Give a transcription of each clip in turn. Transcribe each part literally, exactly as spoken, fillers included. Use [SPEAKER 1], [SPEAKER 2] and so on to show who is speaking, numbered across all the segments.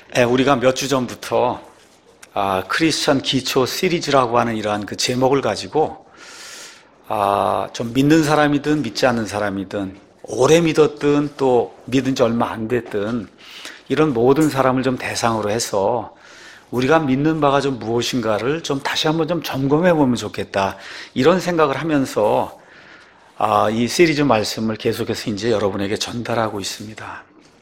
[SPEAKER 1] 예, 우리가 몇 주 전부터 아, 크리스천 기초 시리즈라고 하는 이러한 그 제목을 가지고 아, 좀 믿는 사람이든 믿지 않는 사람이든 오래 믿었든 또 믿은 지 얼마 안 됐든 이런 모든 사람을 좀 대상으로 해서 우리가 믿는 바가 좀 무엇인가를 좀 다시 한번 좀 점검해 보면 좋겠다, 이런 생각을 하면서 아, 이 시리즈 말씀을 계속해서 이제 여러분에게 전달하고 있습니다.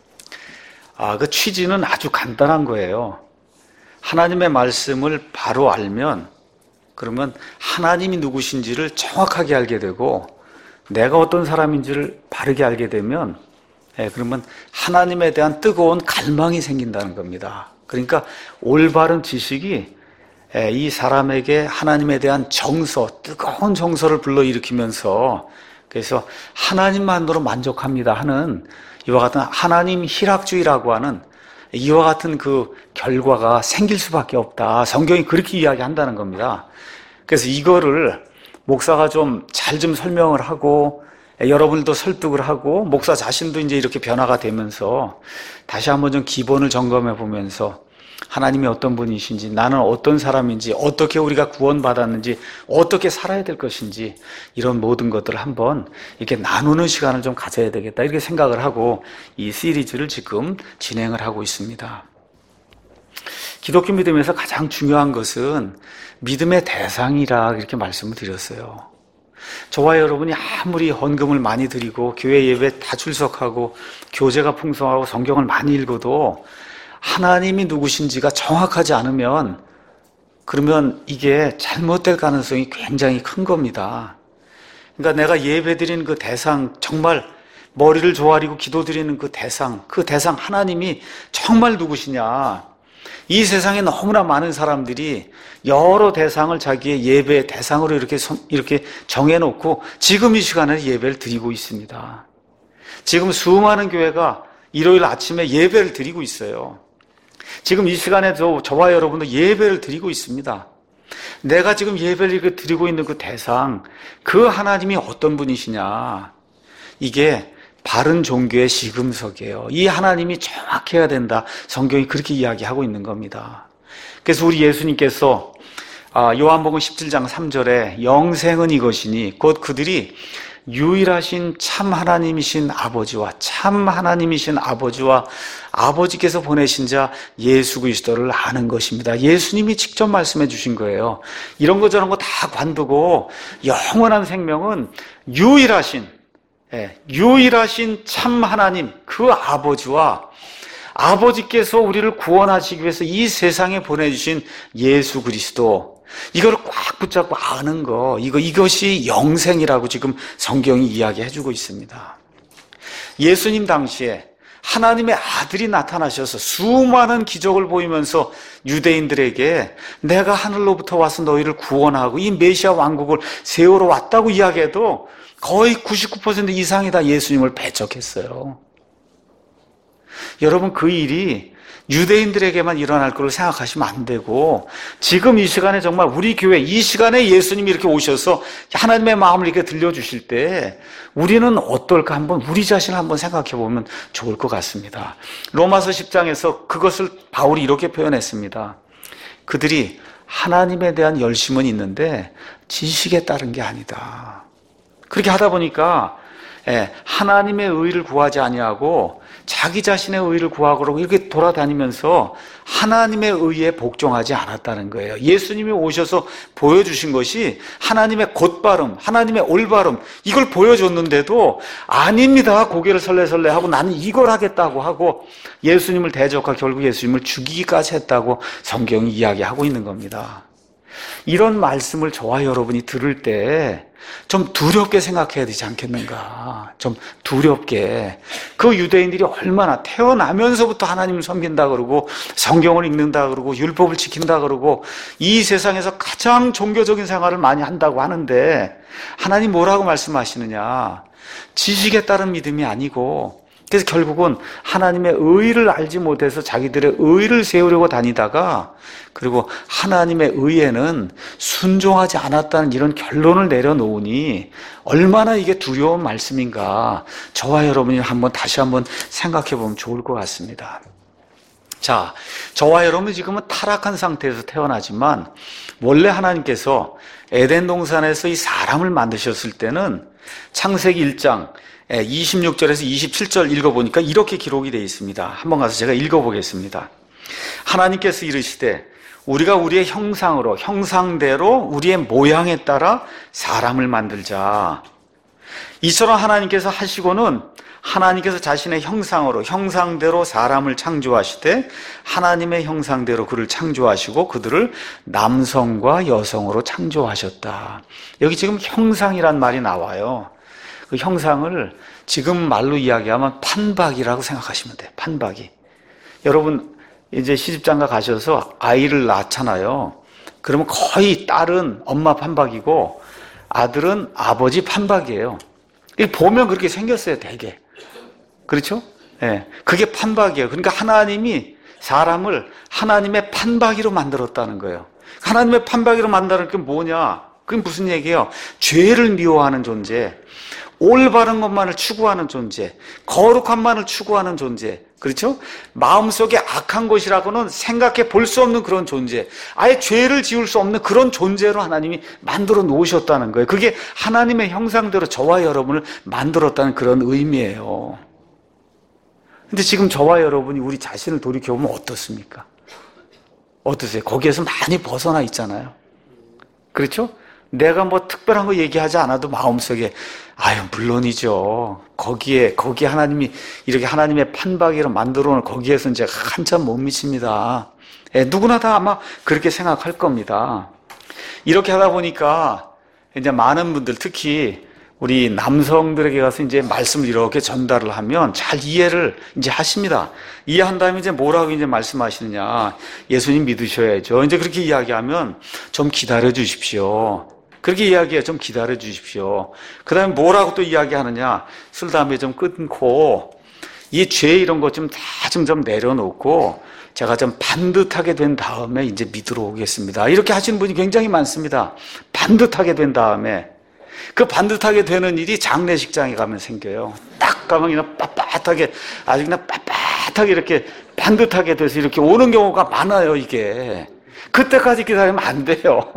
[SPEAKER 1] 아, 그 취지는 아주 간단한 거예요. 하나님의 말씀을 바로 알면, 그러면 하나님이 누구신지를 정확하게 알게 되고 내가 어떤 사람인지를 바르게 알게 되면, 예, 그러면 하나님에 대한 뜨거운 갈망이 생긴다는 겁니다. 그러니까 올바른 지식이 예, 이 사람에게 하나님에 대한 정서, 뜨거운 정서를 불러일으키면서, 그래서 하나님만으로 만족합니다 하는 이와 같은 하나님 희락주의라고 하는 이와 같은 그 결과가 생길 수밖에 없다. 성경이 그렇게 이야기한다는 겁니다. 그래서 이거를 목사가 좀 잘 좀 설명을 하고 여러분들도 설득을 하고 목사 자신도 이제 이렇게 변화가 되면서 다시 한번 좀 기본을 점검해 보면서 하나님이 어떤 분이신지, 나는 어떤 사람인지, 어떻게 우리가 구원받았는지, 어떻게 살아야 될 것인지, 이런 모든 것들을 한번 이렇게 나누는 시간을 좀 가져야 되겠다, 이렇게 생각을 하고 이 시리즈를 지금 진행을 하고 있습니다. 기독교 믿음에서 가장 중요한 것은 믿음의 대상이라 이렇게 말씀을 드렸어요. 저와 여러분이 아무리 헌금을 많이 드리고 교회 예배 다 출석하고 교재가 풍성하고 성경을 많이 읽어도 하나님이 누구신지가 정확하지 않으면, 그러면 이게 잘못될 가능성이 굉장히 큰 겁니다. 그러니까 내가 예배 드리는 그 대상, 정말 머리를 조아리고 기도드리는 그 대상, 그 대상 하나님이 정말 누구시냐. 이 세상에 너무나 많은 사람들이 여러 대상을 자기의 예배의 대상으로 이렇게, 이렇게 정해놓고 지금 이 시간에 예배를 드리고 있습니다. 지금 수많은 교회가 일요일 아침에 예배를 드리고 있어요. 지금 이 시간에 저, 저와 여러분도 예배를 드리고 있습니다. 내가 지금 예배를 이렇게 드리고 있는 그 대상, 그 하나님이 어떤 분이시냐. 이게 바른 종교의 시금석이에요. 이 하나님이 정확해야 된다. 성경이 그렇게 이야기하고 있는 겁니다. 그래서 우리 예수님께서 요한복음 십칠 장 삼 절에 영생은 이것이니 곧 그들이 유일하신 참 하나님이신 아버지와 참 하나님이신 아버지와 아버지께서 보내신 자 예수 그리스도를 아는 것입니다. 예수님이 직접 말씀해 주신 거예요. 이런 거 저런 거 다 관두고 영원한 생명은 유일하신, 예, 유일하신 참 하나님, 그 아버지와 아버지께서 우리를 구원하시기 위해서 이 세상에 보내주신 예수 그리스도, 이거를 꽉 붙잡고 아는 거, 이거, 이것이 영생이라고 지금 성경이 이야기해주고 있습니다. 예수님 당시에 하나님의 아들이 나타나셔서 수많은 기적을 보이면서 유대인들에게 내가 하늘로부터 와서 너희를 구원하고 이 메시아 왕국을 세우러 왔다고 이야기해도 거의 구십구 퍼센트 이상이 다 예수님을 배척했어요. 여러분, 그 일이 유대인들에게만 일어날 거로 생각하시면 안 되고, 지금 이 시간에 정말 우리 교회, 이 시간에 예수님이 이렇게 오셔서 하나님의 마음을 이렇게 들려주실 때 우리는 어떨까 한번 우리 자신을 한번 생각해 보면 좋을 것 같습니다. 로마서 십 장에서 그것을 바울이 이렇게 표현했습니다. 그들이 하나님에 대한 열심은 있는데 지식에 따른 게 아니다. 그렇게 하다 보니까 하나님의 의를 구하지 아니하고 자기 자신의 의를 구하고 이렇게 돌아다니면서 하나님의 의에 복종하지 않았다는 거예요. 예수님이 오셔서 보여주신 것이 하나님의 곧바름, 하나님의 올바름, 이걸 보여줬는데도 아닙니다, 고개를 설레설레 하고 나는 이걸 하겠다고 하고 예수님을 대적하고 결국 예수님을 죽이기까지 했다고 성경이 이야기하고 있는 겁니다. 이런 말씀을 저와 여러분이 들을 때 좀 두렵게 생각해야 되지 않겠는가. 좀 두렵게. 그 유대인들이 얼마나 태어나면서부터 하나님을 섬긴다 그러고 성경을 읽는다 그러고 율법을 지킨다 그러고 이 세상에서 가장 종교적인 생활을 많이 한다고 하는데 하나님 뭐라고 말씀하시느냐. 지식에 따른 믿음이 아니고, 그래서 결국은 하나님의 의를 알지 못해서 자기들의 의를 세우려고 다니다가, 그리고 하나님의 의에는 순종하지 않았다는 이런 결론을 내려놓으니 얼마나 이게 두려운 말씀인가, 저와 여러분이 한번 다시 한번 생각해 보면 좋을 것 같습니다. 자, 저와 여러분은 지금은 타락한 상태에서 태어나지만 원래 하나님께서 에덴 동산에서 이 사람을 만드셨을 때는 창세기 일 장 이십육 절에서 이십칠 절 읽어보니까 이렇게 기록이 되어 있습니다. 한번 가서 제가 읽어보겠습니다. 하나님께서 이르시되 우리가 우리의 형상으로 형상대로 우리의 모양에 따라 사람을 만들자. 이처럼 하나님께서 하시고는 하나님께서 자신의 형상으로 형상대로 사람을 창조하시되 하나님의 형상대로 그를 창조하시고 그들을 남성과 여성으로 창조하셨다. 여기 지금 형상이란 말이 나와요. 그 형상을 지금 말로 이야기하면 판박이라고 생각하시면 돼요. 판박이. 여러분 이제 시집장가 가셔서 아이를 낳잖아요. 그러면 거의 딸은 엄마 판박이고 아들은 아버지 판박이에요. 보면 그렇게 생겼어요, 되게. 그렇죠? 예. 네. 그게 판박이에요. 그러니까 하나님이 사람을 하나님의 판박이로 만들었다는 거예요. 하나님의 판박이로 만드는 게 뭐냐? 그게 무슨 얘기예요? 죄를 미워하는 존재, 올바른 것만을 추구하는 존재, 거룩함만을 추구하는 존재, 그렇죠? 마음속에 악한 것이라고는 생각해 볼 수 없는 그런 존재, 아예 죄를 지을 수 없는 그런 존재로 하나님이 만들어 놓으셨다는 거예요. 그게 하나님의 형상대로 저와 여러분을 만들었다는 그런 의미예요. 근데 지금 저와 여러분이 우리 자신을 돌이켜보면 어떻습니까? 어떠세요? 거기에서 많이 벗어나 있잖아요. 그렇죠? 내가 뭐 특별한 거 얘기하지 않아도 마음속에 아유 물론이죠. 거기에 거기에 하나님이 이렇게 하나님의 판박이로 만들어 놓은 거기에서 이제 한참 못 미칩니다. 예, 누구나 다 아마 그렇게 생각할 겁니다. 이렇게 하다 보니까 이제 많은 분들 특히 우리 남성들에게 가서 이제 말씀을 이렇게 전달을 하면 잘 이해를 이제 하십니다. 이해한 다음에 이제 뭐라고 이제 말씀하시느냐. 예수님 믿으셔야죠. 이제 그렇게 이야기하면 좀 기다려 주십시오. 그렇게 이야기해. 좀 기다려 주십시오. 그 다음에 뭐라고 또 이야기하느냐. 술, 담배 좀 끊고 이 죄 이런 것 좀 다 좀 좀 내려놓고 제가 좀 반듯하게 된 다음에 이제 믿으러 오겠습니다. 이렇게 하시는 분이 굉장히 많습니다. 반듯하게 된 다음에. 그 반듯하게 되는 일이 장례식장에 가면 생겨요. 딱 가면 그냥 빳빳하게, 아주 그냥 빳빳하게 이렇게 반듯하게 돼서 이렇게 오는 경우가 많아요, 이게. 그때까지 기다리면 안 돼요.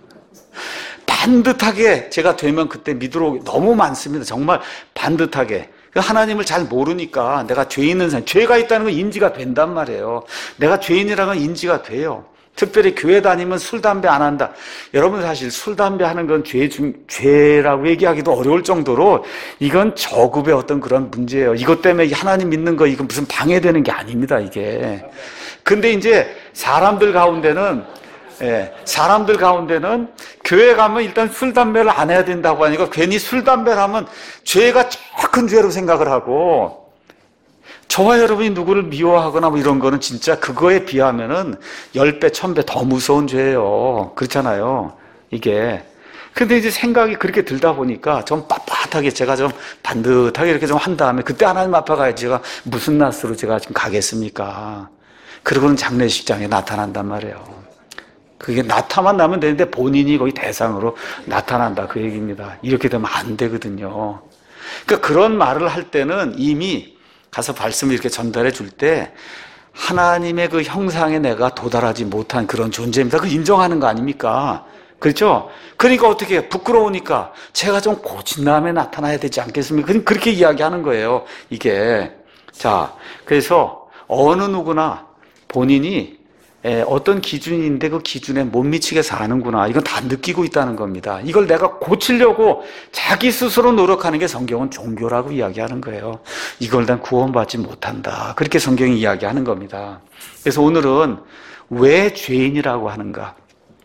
[SPEAKER 1] 반듯하게 제가 되면 그때 믿으러 오기 너무 많습니다. 정말 반듯하게. 하나님을 잘 모르니까 내가 죄 있는 사람, 죄가 있다는 건 인지가 된단 말이에요. 내가 죄인이라는 건 인지가 돼요. 특별히 교회 다니면 술, 담배 안 한다. 여러분 사실 술, 담배 하는 건 죄 중, 죄라고 얘기하기도 어려울 정도로 이건 저급의 어떤 그런 문제예요. 이것 때문에 하나님 믿는 거 이건 무슨 방해되는 게 아닙니다, 이게. 근데 이제 사람들 가운데는, 예, 사람들 가운데는 교회 가면 일단 술, 담배를 안 해야 된다고 하니까 괜히 술, 담배를 하면 죄가 저 큰 죄로 생각을 하고 저와 여러분이 누구를 미워하거나 뭐 이런 거는 진짜 그거에 비하면은 열 배, 천 배 더 무서운 죄예요. 그렇잖아요. 이게. 근데 이제 생각이 그렇게 들다 보니까 좀 빳빳하게 제가 좀 반듯하게 이렇게 좀 한 다음에 그때 하나님 앞에 가야 제가 무슨 낯으로 제가 지금 가겠습니까? 그러고는 장례식장에 나타난단 말이에요. 그게 나타만 나면 되는데 본인이 거기 대상으로 나타난다. 그 얘기입니다. 이렇게 되면 안 되거든요. 그러니까 그런 말을 할 때는 이미 가서 말씀을 이렇게 전달해 줄 때 하나님의 그 형상에 내가 도달하지 못한 그런 존재입니다. 그 인정하는 거 아닙니까? 그렇죠? 그러니까 어떻게 해요? 부끄러우니까 제가 좀 고친 다음에 나타나야 되지 않겠습니까? 그렇게 이야기하는 거예요. 이게. 자, 그래서 어느 누구나 본인이 어떤 기준인데 그 기준에 못 미치게 사는구나. 이건 다 느끼고 있다는 겁니다. 이걸 내가 고치려고 자기 스스로 노력하는 게 성경은 종교라고 이야기하는 거예요. 이걸 난 구원받지 못한다. 그렇게 성경이 이야기하는 겁니다. 그래서 오늘은 왜 죄인이라고 하는가?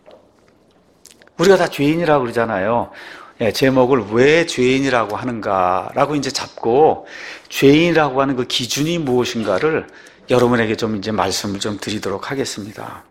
[SPEAKER 1] 우리가 다 죄인이라고 그러잖아요. 예, 제목을 왜 죄인이라고 하는가라고 이제 잡고 죄인이라고 하는 그 기준이 무엇인가를 여러분에게 좀 이제 말씀을 좀 드리도록 하겠습니다.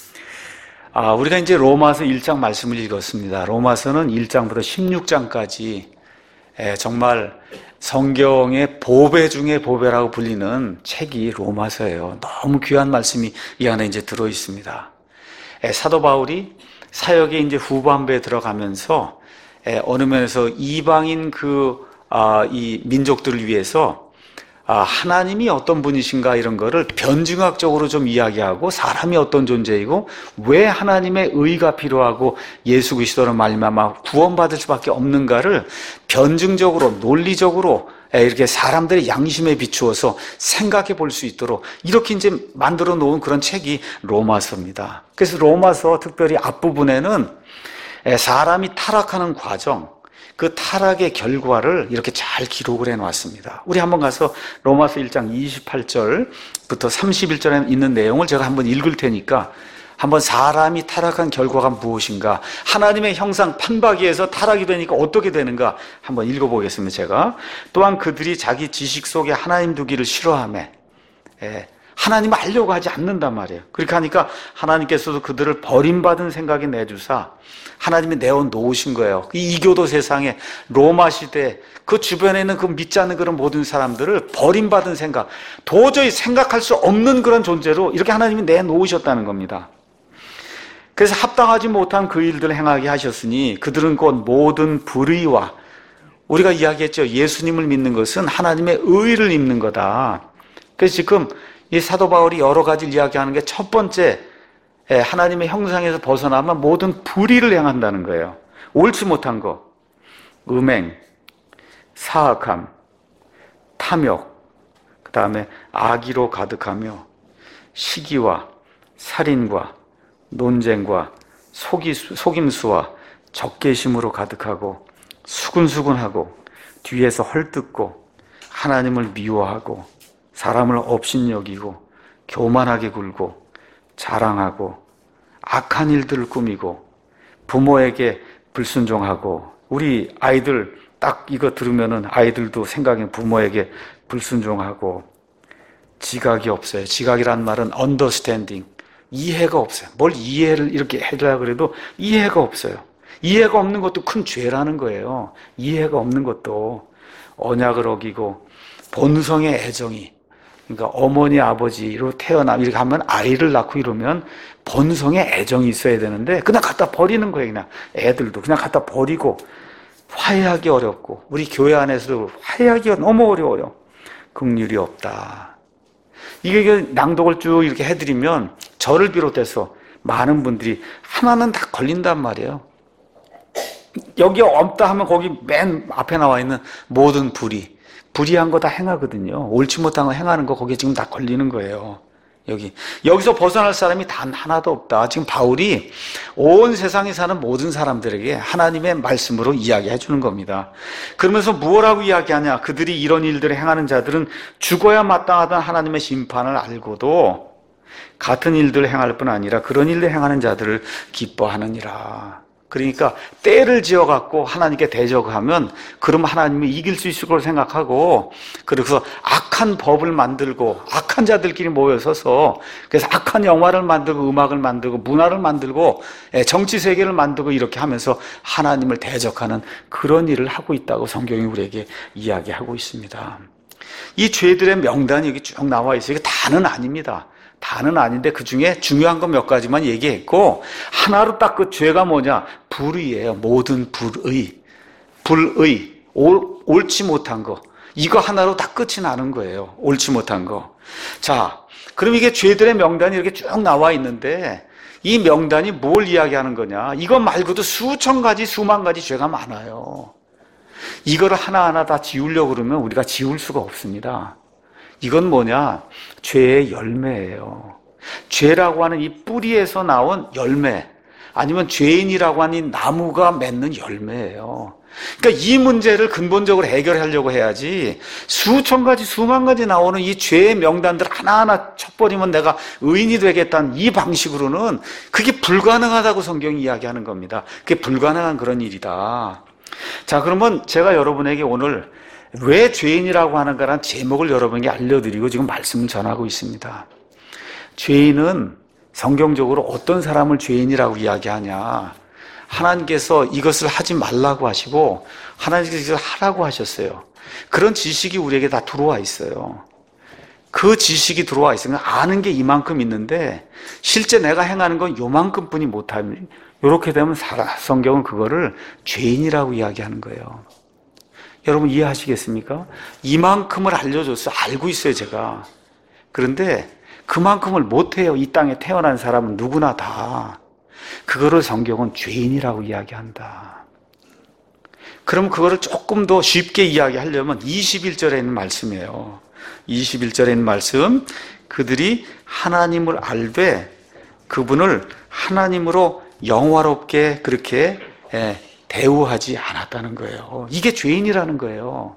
[SPEAKER 1] 아, 우리가 이제 로마서 일 장 말씀을 읽었습니다. 로마서는 일 장부터 십육 장까지 에, 정말 성경의 보배 중에 보배라고 불리는 책이 로마서예요. 너무 귀한 말씀이 이 안에 이제 들어 있습니다. 에, 사도 바울이 사역의 이제 후반부에 들어가면서 에, 어느 면에서 이방인 그, 아, 이 민족들을 위해서 아, 하나님이 어떤 분이신가 이런 거를 변증학적으로 좀 이야기하고 사람이 어떤 존재이고 왜 하나님의 의가 필요하고 예수 그리스도로 말미암아 구원받을 수밖에 없는가를 변증적으로 논리적으로 이렇게 사람들의 양심에 비추어서 생각해 볼 수 있도록 이렇게 이제 만들어 놓은 그런 책이 로마서입니다. 그래서 로마서 특별히 앞부분에는 사람이 타락하는 과정, 그 타락의 결과를 이렇게 잘 기록을 해놨습니다. 우리 한번 가서 로마서 일 장 이십팔 절부터 삼십일 절에 있는 내용을 제가 한번 읽을 테니까 한번 사람이 타락한 결과가 무엇인가, 하나님의 형상 판박이에서 타락이 되니까 어떻게 되는가 한번 읽어보겠습니다. 제가 또한 그들이 자기 지식 속에 하나님 두기를 싫어하며 예, 하나님을 알려고 하지 않는단 말이에요. 그렇게 하니까 하나님께서도 그들을 버림받은 생각에 내주사 하나님이 내어 놓으신 거예요. 이 이교도 세상에 로마 시대 그 주변에 있는 그 믿지 않는 그런 모든 사람들을 버림받은 생각, 도저히 생각할 수 없는 그런 존재로 이렇게 하나님이 내놓으셨다는 겁니다. 그래서 합당하지 못한 그 일들을 행하게 하셨으니 그들은 곧 모든 불의와, 우리가 이야기했죠. 예수님을 믿는 것은 하나님의 의를 입는 거다. 그래서 지금 이 사도 바울이 여러 가지를 이야기하는 게 첫 번째, 하나님의 형상에서 벗어나면 모든 불의를 행한다는 거예요. 옳지 못한 거, 음행, 사악함, 탐욕, 그 다음에 악의로 가득하며 시기와 살인과 논쟁과 속이수, 속임수와 적개심으로 가득하고 수근수근하고 뒤에서 헐뜯고 하나님을 미워하고 사람을 업신여기고 교만하게 굴고 자랑하고 악한 일들을 꾸미고 부모에게 불순종하고, 우리 아이들 딱 이거 들으면은 아이들도 생각에 부모에게 불순종하고, 지각이 없어요. 지각이란 말은 understanding, 이해가 없어요. 뭘 이해를 이렇게 해주려고 그래도 이해가 없어요. 이해가 없는 것도 큰 죄라는 거예요. 이해가 없는 것도. 언약을 어기고 본성의 애정이, 그러니까 어머니 아버지로 태어나 이렇게 하면 아이를 낳고 이러면 본성의 애정이 있어야 되는데 그냥 갖다 버리는 거예요. 그냥 애들도 그냥 갖다 버리고, 화해하기 어렵고, 우리 교회 안에서도 화해하기가 너무 어려워요. 긍휼이 없다. 이게 낭독을 쭉 이렇게 해드리면 저를 비롯해서 많은 분들이 하나는 다 걸린단 말이에요. 여기 없다 하면 거기 맨 앞에 나와 있는 모든 불의, 불의한 거 다 행하거든요. 옳지 못한 거 행하는 거 거기에 지금 다 걸리는 거예요. 여기 여기서 벗어날 사람이 단 하나도 없다. 지금 바울이 온 세상에 사는 모든 사람들에게 하나님의 말씀으로 이야기해 주는 겁니다. 그러면서 무엇라고 이야기하냐? 그들이 이런 일들을 행하는 자들은 죽어야 마땅하던 하나님의 심판을 알고도 같은 일들을 행할 뿐 아니라 그런 일을 행하는 자들을 기뻐하느니라. 그러니까 때를 지어갖고 하나님께 대적하면 그럼 하나님이 이길 수 있을 걸 생각하고, 그래서 악한 법을 만들고 악한 자들끼리 모여서서 그래서 악한 영화를 만들고 음악을 만들고 문화를 만들고 정치 세계를 만들고 이렇게 하면서 하나님을 대적하는 그런 일을 하고 있다고 성경이 우리에게 이야기하고 있습니다. 이 죄들의 명단이 여기 쭉 나와 있어요. 이게 다는 아닙니다. 다는 아닌데 그 중에 중요한 거 몇 가지만 얘기했고, 하나로 딱 그 죄가 뭐냐? 불의예요. 모든 불의. 불의. 올, 옳지 못한 거. 이거 하나로 다 끝이 나는 거예요. 옳지 못한 거. 자, 그럼 이게 죄들의 명단이 이렇게 쭉 나와 있는데 이 명단이 뭘 이야기하는 거냐? 이것 말고도 수천 가지, 수만 가지 죄가 많아요. 이거를 하나하나 다 지우려고 그러면 우리가 지울 수가 없습니다. 이건 뭐냐? 죄의 열매예요. 죄라고 하는 이 뿌리에서 나온 열매, 아니면 죄인이라고 하는 이 나무가 맺는 열매예요. 그러니까 이 문제를 근본적으로 해결하려고 해야지 수천 가지, 수만 가지 나오는 이 죄의 명단들 하나하나 쳐버리면 내가 의인이 되겠다는 이 방식으로는 그게 불가능하다고 성경이 이야기하는 겁니다. 그게 불가능한 그런 일이다. 자, 그러면 제가 여러분에게 오늘 왜 죄인이라고 하는가라는 제목을 여러분에게 알려드리고 지금 말씀을 전하고 있습니다. 죄인은 성경적으로 어떤 사람을 죄인이라고 이야기하냐? 하나님께서 이것을 하지 말라고 하시고 하나님께서 하라고 하셨어요. 그런 지식이 우리에게 다 들어와 있어요. 그 지식이 들어와 있으면 아는 게 이만큼 있는데 실제 내가 행하는 건 요만큼뿐이 못하면, 이렇게 되면 성경은 그거를 죄인이라고 이야기하는 거예요. 여러분 이해하시겠습니까? 이만큼을 알려줬어요. 알고 있어요, 제가. 그런데 그만큼을 못해요. 이 땅에 태어난 사람은 누구나 다. 그거를 성경은 죄인이라고 이야기한다. 그럼 그거를 조금 더 쉽게 이야기하려면 이십일 절에 있는 말씀이에요. 이십일 절에 있는 말씀. 그들이 하나님을 알되 그분을 하나님으로 영화롭게 그렇게 대우하지 않았다는 거예요. 이게 죄인이라는 거예요.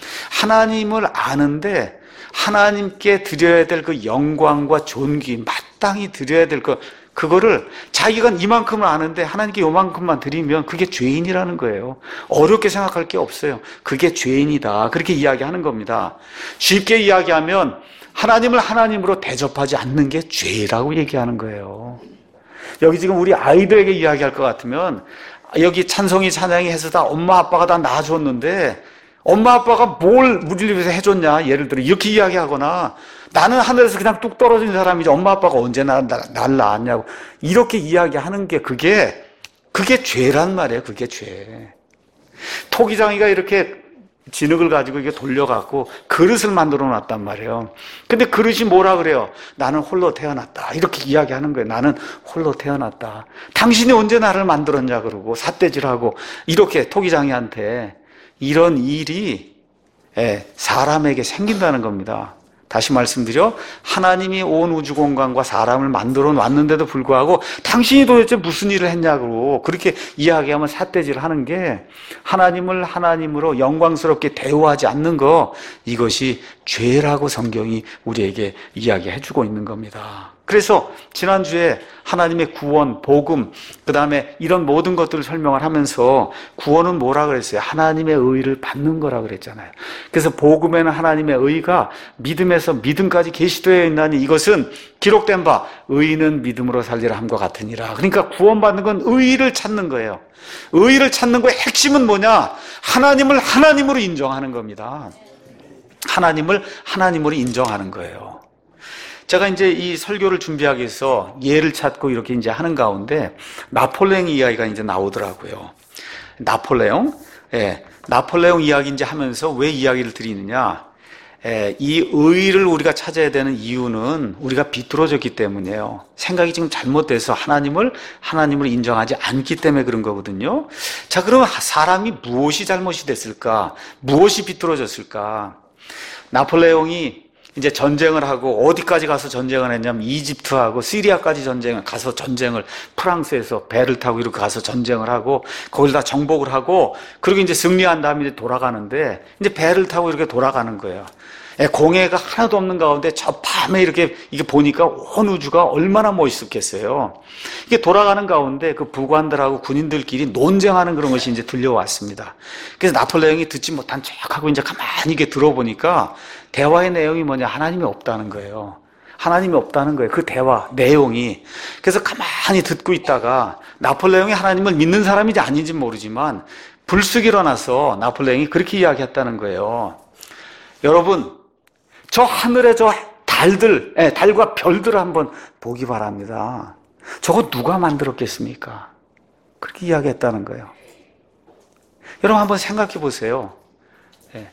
[SPEAKER 1] 하나님을 아는데 하나님께 드려야 될 그 영광과 존귀, 마땅히 드려야 될 것, 그거를 자기가 이만큼을 아는데 하나님께 요만큼만 드리면 그게 죄인이라는 거예요. 어렵게 생각할 게 없어요. 그게 죄인이다. 그렇게 이야기하는 겁니다. 쉽게 이야기하면 하나님을 하나님으로 대접하지 않는 게 죄라고 얘기하는 거예요. 여기 지금 우리 아이들에게 이야기할 것 같으면 여기 찬송이 찬양이 해서 다 엄마 아빠가 다 낳아줬는데 엄마 아빠가 뭘 우리를 위해서 해줬냐, 예를 들어 이렇게 이야기하거나 나는 하늘에서 그냥 뚝 떨어진 사람이지 엄마 아빠가 언제 날, 날 낳았냐고 이렇게 이야기하는 게 그게 그게 죄란 말이에요. 그게 죄. 토기장이가 이렇게 진흙을 가지고 이게 돌려갖고 그릇을 만들어 놨단 말이에요. 근데 그릇이 뭐라 그래요? 나는 홀로 태어났다. 이렇게 이야기하는 거예요. 나는 홀로 태어났다. 당신이 언제 나를 만들었냐 그러고 삿대질하고 이렇게 토기장이한테 이런 일이 사람에게 생긴다는 겁니다. 다시 말씀드려 하나님이 온 우주 공간과 사람을 만들어 놨는데도 불구하고 당신이 도대체 무슨 일을 했냐고 그렇게 이야기하면 삿대질 하는 게 하나님을 하나님으로 영광스럽게 대우하지 않는 거, 이것이 죄라고 성경이 우리에게 이야기해 주고 있는 겁니다. 그래서 지난주에 하나님의 구원, 복음, 그 다음에 이런 모든 것들을 설명을 하면서 구원은 뭐라 그랬어요? 하나님의 의를 받는 거라 그랬잖아요. 그래서 복음에는 하나님의 의가 믿음에서 믿음까지 계시되어 있나니 이것은 기록된 바 의인은 믿음으로 살리라 함과 같으니라. 그러니까 구원받는 건 의를 찾는 거예요. 의를 찾는 거의 핵심은 뭐냐? 하나님을 하나님으로 인정하는 겁니다. 하나님을 하나님으로 인정하는 거예요. 제가 이제 이 설교를 준비하기 위해서 예를 찾고 이렇게 이제 하는 가운데 나폴레옹 이야기가 이제 나오더라고요. 나폴레옹, 예, 나폴레옹 이야기 이제 하면서 왜 이야기를 드리느냐? 예, 이 의를 우리가 찾아야 되는 이유는 우리가 비뚤어졌기 때문이에요. 생각이 지금 잘못돼서 하나님을 하나님을 인정하지 않기 때문에 그런 거거든요. 자, 그러면 사람이 무엇이 잘못이 됐을까? 무엇이 비뚤어졌을까? 나폴레옹이 이제 전쟁을 하고 어디까지 가서 전쟁을 했냐면 이집트하고 시리아까지 전쟁을 가서 전쟁을 프랑스에서 배를 타고 이렇게 가서 전쟁을 하고 거기를 다 정복을 하고 그리고 이제 승리한 다음에 이제 돌아가는데 이제 배를 타고 이렇게 돌아가는 거예요. 공해가 하나도 없는 가운데 저 밤에 이렇게 이게 보니까 온 우주가 얼마나 멋있었겠어요. 이게 돌아가는 가운데 그 부관들하고 군인들끼리 논쟁하는 그런 것이 이제 들려왔습니다. 그래서 나폴레옹이 듣지 못한 척하고 이제 가만히 이게 들어보니까 대화의 내용이 뭐냐? 하나님이 없다는 거예요. 하나님이 없다는 거예요. 그 대화 내용이. 그래서 가만히 듣고 있다가 나폴레옹이 하나님을 믿는 사람인지 아닌지 모르지만 불쑥 일어나서 나폴레옹이 그렇게 이야기했다는 거예요. 여러분, 저 하늘에 저 달들, 예, 달과 별들을 한번 보기 바랍니다. 저거 누가 만들었겠습니까? 그렇게 이야기했다는 거예요. 여러분 한번 생각해 보세요. 예,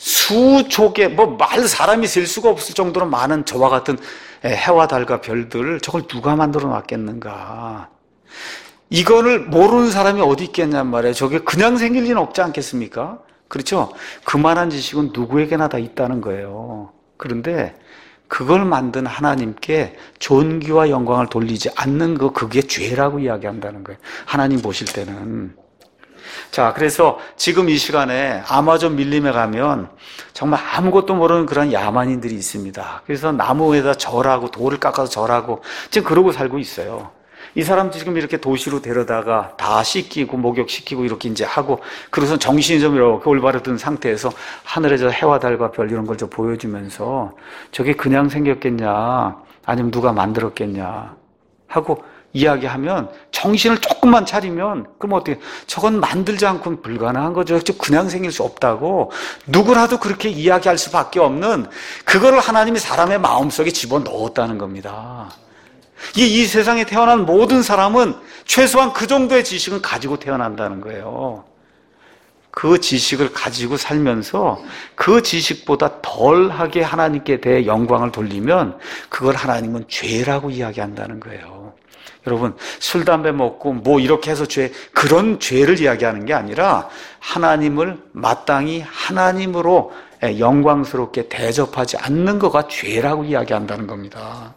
[SPEAKER 1] 수족의 뭐 말 사람이 셀 수가 없을 정도로 많은 저와 같은 해와 달과 별들, 저걸 누가 만들어 놨겠는가? 이거를 모르는 사람이 어디 있겠냔 말이에요. 저게 그냥 생길 리는 없지 않겠습니까? 그렇죠? 그만한 지식은 누구에게나 다 있다는 거예요. 그런데 그걸 만든 하나님께 존귀와 영광을 돌리지 않는 거, 그게 죄라고 이야기한다는 거예요. 하나님 보실 때는. 자, 그래서 지금 이 시간에 아마존 밀림에 가면 정말 아무것도 모르는 그런 야만인들이 있습니다. 그래서 나무에다 절하고 돌을 깎아서 절하고 지금 그러고 살고 있어요. 이 사람 지금 이렇게 도시로 데려다가 다 씻기고 목욕시키고 이렇게 이제 하고, 그래서 정신이 좀 이렇게 올바르던 상태에서 하늘에 저 해와 달과 별 이런 걸 좀 보여주면서 저게 그냥 생겼겠냐, 아니면 누가 만들었겠냐 하고 이야기하면 정신을 조금만 차리면, 그럼 어떻게, 저건 만들지 않고는 불가능한 거죠. 그냥 생길 수 없다고 누구라도 그렇게 이야기할 수밖에 없는 그거를 하나님이 사람의 마음속에 집어넣었다는 겁니다. 이, 이 세상에 태어난 모든 사람은 최소한 그 정도의 지식은 가지고 태어난다는 거예요. 그 지식을 가지고 살면서 그 지식보다 덜하게 하나님께 대해 영광을 돌리면 그걸 하나님은 죄라고 이야기한다는 거예요. 여러분, 술, 담배 먹고 뭐 이렇게 해서 죄, 그런 죄를 이야기하는 게 아니라 하나님을 마땅히 하나님으로 영광스럽게 대접하지 않는 거가 죄라고 이야기한다는 겁니다.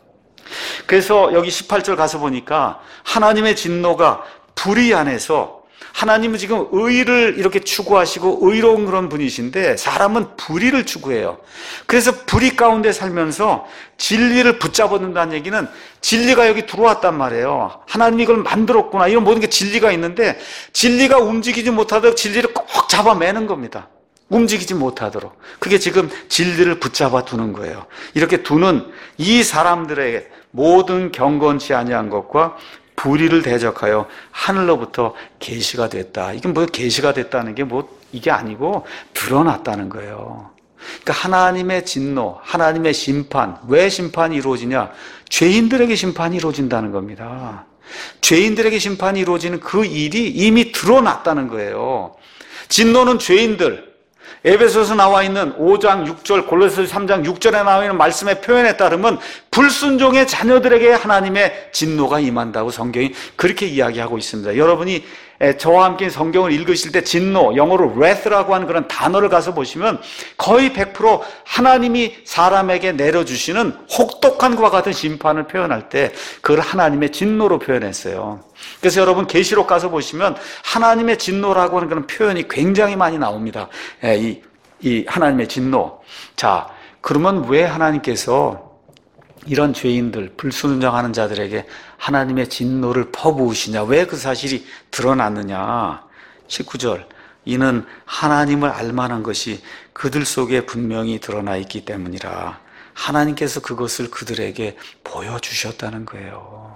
[SPEAKER 1] 그래서 여기 십팔 절 가서 보니까 하나님의 진노가 불의 안에서, 하나님은 지금 의를 이렇게 추구하시고 의로운 그런 분이신데 사람은 불의를 추구해요. 그래서 불의 가운데 살면서 진리를 붙잡아둔다는 얘기는 진리가 여기 들어왔단 말이에요. 하나님이 이걸 만들었구나, 이런 모든 게 진리가 있는데 진리가 움직이지 못하도록 진리를 꼭 잡아매는 겁니다. 움직이지 못하도록. 그게 지금 진리를 붙잡아 두는 거예요. 이렇게 두는 이 사람들에게 모든 경건치 아니한 것과 불의를 대적하여 하늘로부터 계시가 됐다. 이게 뭐 계시가 됐다는 게 뭐 이게 아니고 드러났다는 거예요. 그러니까 하나님의 진노, 하나님의 심판, 왜 심판이 이루어지냐? 죄인들에게 심판이 이루어진다는 겁니다. 죄인들에게 심판이 이루어지는 그 일이 이미 드러났다는 거예요. 진노는 죄인들, 에베소서 나와 있는 오 장 육 절, 골로새서 삼 장 육 절에 나와 있는 말씀의 표현에 따르면 불순종의 자녀들에게 하나님의 진노가 임한다고 성경이 그렇게 이야기하고 있습니다. 여러분이 저와 함께 성경을 읽으실 때 진노, 영어로 wrath라고 하는 그런 단어를 가서 보시면 거의 백 퍼센트 하나님이 사람에게 내려주시는 혹독한 것과 같은 심판을 표현할 때 그걸 하나님의 진노로 표현했어요. 그래서 여러분 계시록 가서 보시면 하나님의 진노라고 하는 그런 표현이 굉장히 많이 나옵니다. 이, 이 하나님의 진노. 자, 그러면 왜 하나님께서 이런 죄인들, 불순종하는 자들에게 하나님의 진노를 퍼부으시냐? 왜 그 사실이 드러났느냐? 십구 절. 이는 하나님을 알만한 것이 그들 속에 분명히 드러나 있기 때문이라. 하나님께서 그것을 그들에게 보여주셨다는 거예요.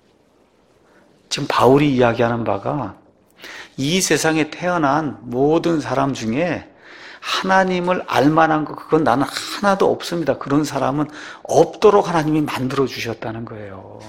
[SPEAKER 1] 지금 바울이 이야기하는 바가 이 세상에 태어난 모든 사람 중에 하나님을 알만한 것, 그건 나는 하나도 없습니다. 그런 사람은 없도록 하나님이 만들어 주셨다는 거예요.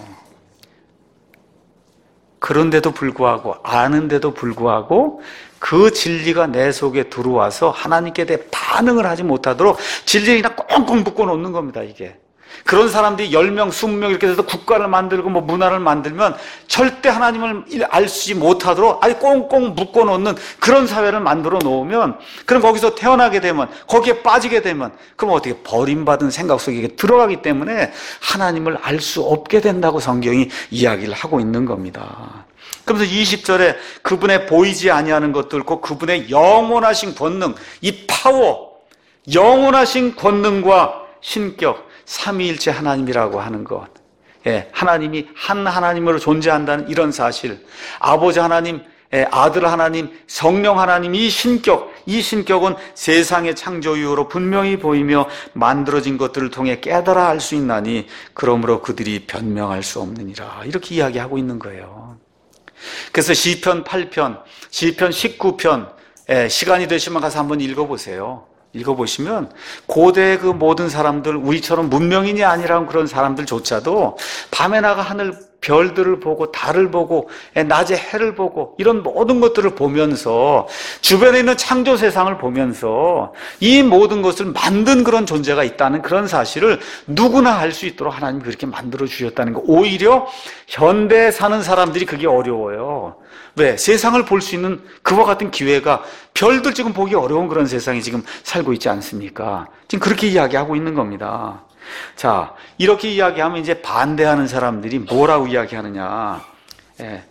[SPEAKER 1] 그런데도 불구하고, 아는데도 불구하고 그 진리가 내 속에 들어와서 하나님께 대해 반응을 하지 못하도록 진리에 그냥 꽁꽁 묶어 놓는 겁니다, 이게. 그런 사람들이 열 명, 이십 명 이렇게 돼서 국가를 만들고 뭐 문화를 만들면 절대 하나님을 알지 못하도록 아예 꽁꽁 묶어 놓는 그런 사회를 만들어 놓으면, 그럼 거기서 태어나게 되면, 거기에 빠지게 되면, 그럼 어떻게 버림받은 생각 속에 들어가기 때문에 하나님을 알 수 없게 된다고 성경이 이야기를 하고 있는 겁니다. 그러면서 이십 절에 그분의 보이지 아니하는 것들과 그분의 영원하신 권능, 이 파워, 영원하신 권능과 신격, 삼위일체 하나님이라고 하는 것, 예, 하나님이 한 하나님으로 존재한다는 이런 사실, 아버지 하나님, 예, 아들 하나님, 성령 하나님, 이 신격, 이 신격은 세상의 창조 이후로 분명히 보이며 만들어진 것들을 통해 깨달아 알 수 있나니 그러므로 그들이 변명할 수 없느니라. 이렇게 이야기하고 있는 거예요. 그래서 시편 팔 편, 시편 십구 편, 예, 시간이 되시면 가서 한번 읽어보세요. 읽어보시면 고대의 그 모든 사람들, 우리처럼 문명인이 아니라는 그런 사람들조차도 밤에 나가 하늘 별들을 보고 달을 보고 낮에 해를 보고 이런 모든 것들을 보면서 주변에 있는 창조 세상을 보면서 이 모든 것을 만든 그런 존재가 있다는 그런 사실을 누구나 알 수 있도록 하나님이 그렇게 만들어 주셨다는 거. 오히려 현대에 사는 사람들이 그게 어려워요. 왜? 세상을 볼 수 있는 그와 같은 기회가, 별들 지금 보기 어려운 그런 세상에 지금 살고 있지 않습니까? 지금 그렇게 이야기하고 있는 겁니다. 자, 이렇게 이야기하면 이제 반대하는 사람들이 뭐라고 이야기하느냐. 예,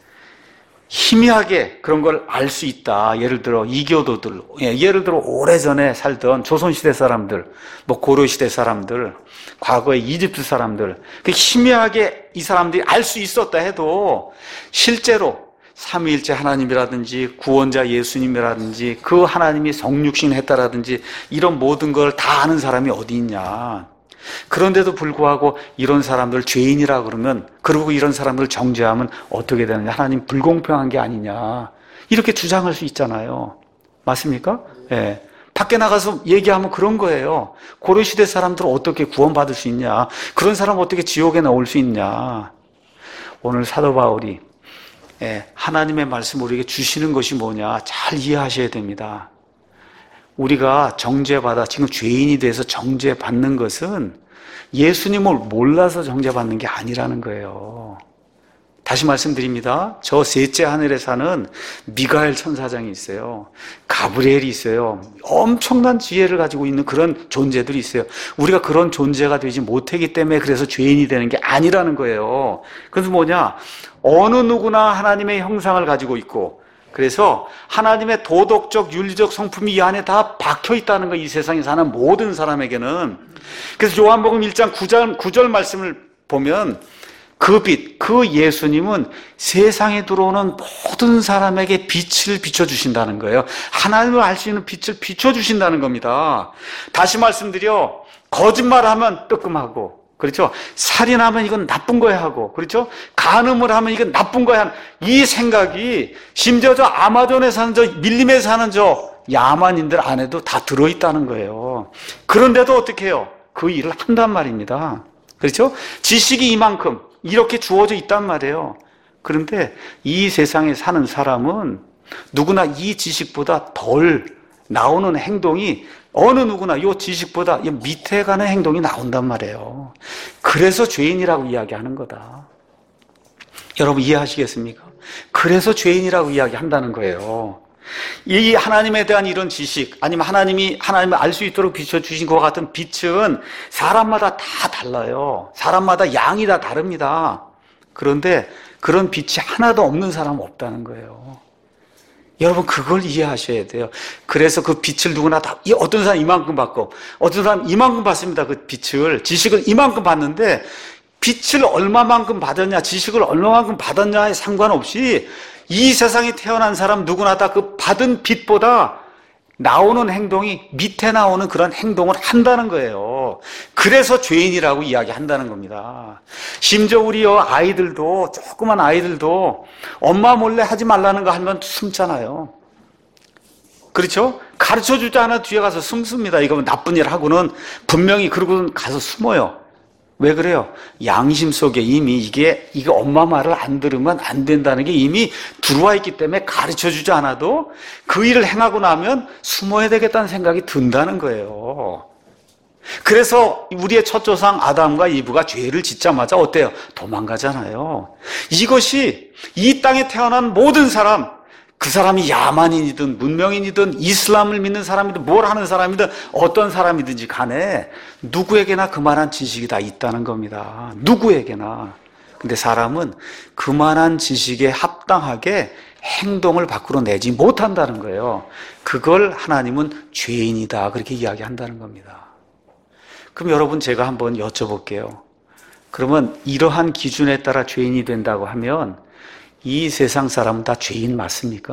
[SPEAKER 1] 희미하게 그런 걸 알 수 있다. 예를 들어 이교도들, 예, 예를 들어 오래전에 살던 조선시대 사람들, 뭐 고려시대 사람들, 과거의 이집트 사람들, 그 희미하게 이 사람들이 알 수 있었다 해도 실제로 삼위일체 하나님이라든지 구원자 예수님이라든지 그 하나님이 성육신 했다라든지 이런 모든 걸 다 아는 사람이 어디 있냐. 그런데도 불구하고 이런 사람들 죄인이라 그러면, 그리고 이런 사람들 정죄하면 어떻게 되느냐. 하나님 불공평한 게 아니냐. 이렇게 주장할 수 있잖아요. 맞습니까? 예. 밖에 나가서 얘기하면 그런 거예요. 고려시대 사람들은 어떻게 구원받을 수 있냐. 그런 사람 어떻게 지옥에 나올 수 있냐. 오늘 사도 바울이 예, 하나님의 말씀 우리에게 주시는 것이 뭐냐 잘 이해하셔야 됩니다. 우리가 정죄받아 지금 죄인이 돼서 정죄받는 것은 예수님을 몰라서 정죄받는 게 아니라는 거예요. 다시 말씀드립니다. 저 셋째 하늘에 사는 미가엘 천사장이 있어요. 가브리엘이 있어요. 엄청난 지혜를 가지고 있는 그런 존재들이 있어요. 우리가 그런 존재가 되지 못하기 때문에 그래서 죄인이 되는 게 아니라는 거예요. 그래서 뭐냐? 어느 누구나 하나님의 형상을 가지고 있고 그래서 하나님의 도덕적, 윤리적 성품이 이 안에 다 박혀 있다는 거예요. 이 세상에 사는 모든 사람에게는. 그래서 요한복음 일 장 구 절, 구 절 말씀을 보면 그 빛, 그 예수님은 세상에 들어오는 모든 사람에게 빛을 비춰주신다는 거예요. 하나님을 알 수 있는 빛을 비춰주신다는 겁니다. 다시 말씀드려, 거짓말하면 뜨끔하고, 그렇죠? 살인하면 이건 나쁜 거야 하고, 그렇죠? 간음을 하면 이건 나쁜 거야 하는 이 생각이 심지어 저 아마존에 사는 저 밀림에 사는 저 야만인들 안에도 다 들어있다는 거예요. 그런데도 어떻게 해요? 그 일을 한단 말입니다. 그렇죠? 지식이 이만큼 이렇게 주어져 있단 말이에요. 그런데 이 세상에 사는 사람은 누구나 이 지식보다 덜 나오는 행동이 어느 누구나 이 지식보다 밑에 가는 행동이 나온단 말이에요. 그래서 죄인이라고 이야기하는 거다. 여러분 이해하시겠습니까? 그래서 죄인이라고 이야기한다는 거예요. 이 하나님에 대한 이런 지식 아니면 하나님이 하나님을 알 수 있도록 비춰주신 것과 같은 빛은 사람마다 다 달라요. 사람마다 양이 다 다릅니다. 그런데 그런 빛이 하나도 없는 사람은 없다는 거예요. 여러분 그걸 이해하셔야 돼요. 그래서 그 빛을 누구나 다 어떤 사람 이만큼 받고 어떤 사람 이만큼 받습니다. 그 빛을 지식을 이만큼 받는데 빛을 얼마만큼 받았냐 지식을 얼마만큼 받았냐에 상관없이 이 세상에 태어난 사람 누구나 다 그 받은 빛보다 나오는 행동이 밑에 나오는 그런 행동을 한다는 거예요. 그래서 죄인이라고 이야기한다는 겁니다. 심지어 우리 아이들도 조그만 아이들도 엄마 몰래 하지 말라는 거 하면 숨잖아요. 그렇죠? 가르쳐주지 않아 뒤에 가서 숨습니다. 이거 나쁜 일 하고는 분명히 그러고는 가서 숨어요. 왜 그래요? 양심 속에 이미 이게, 이게 엄마 말을 안 들으면 안 된다는 게 이미 들어와 있기 때문에 가르쳐 주지 않아도 그 일을 행하고 나면 숨어야 되겠다는 생각이 든다는 거예요. 그래서 우리의 첫 조상 아담과 이브가 죄를 짓자마자 어때요? 도망가잖아요. 이것이 이 땅에 태어난 모든 사람, 그 사람이 야만인이든 문명인이든 이슬람을 믿는 사람이든 뭘 하는 사람이든 어떤 사람이든지 간에 누구에게나 그만한 지식이 다 있다는 겁니다. 누구에게나. 근데 사람은 그만한 지식에 합당하게 행동을 밖으로 내지 못한다는 거예요. 그걸 하나님은 죄인이다 그렇게 이야기한다는 겁니다. 그럼 여러분 제가 한번 여쭤볼게요. 그러면 이러한 기준에 따라 죄인이 된다고 하면 이 세상 사람은 다 죄인 맞습니까?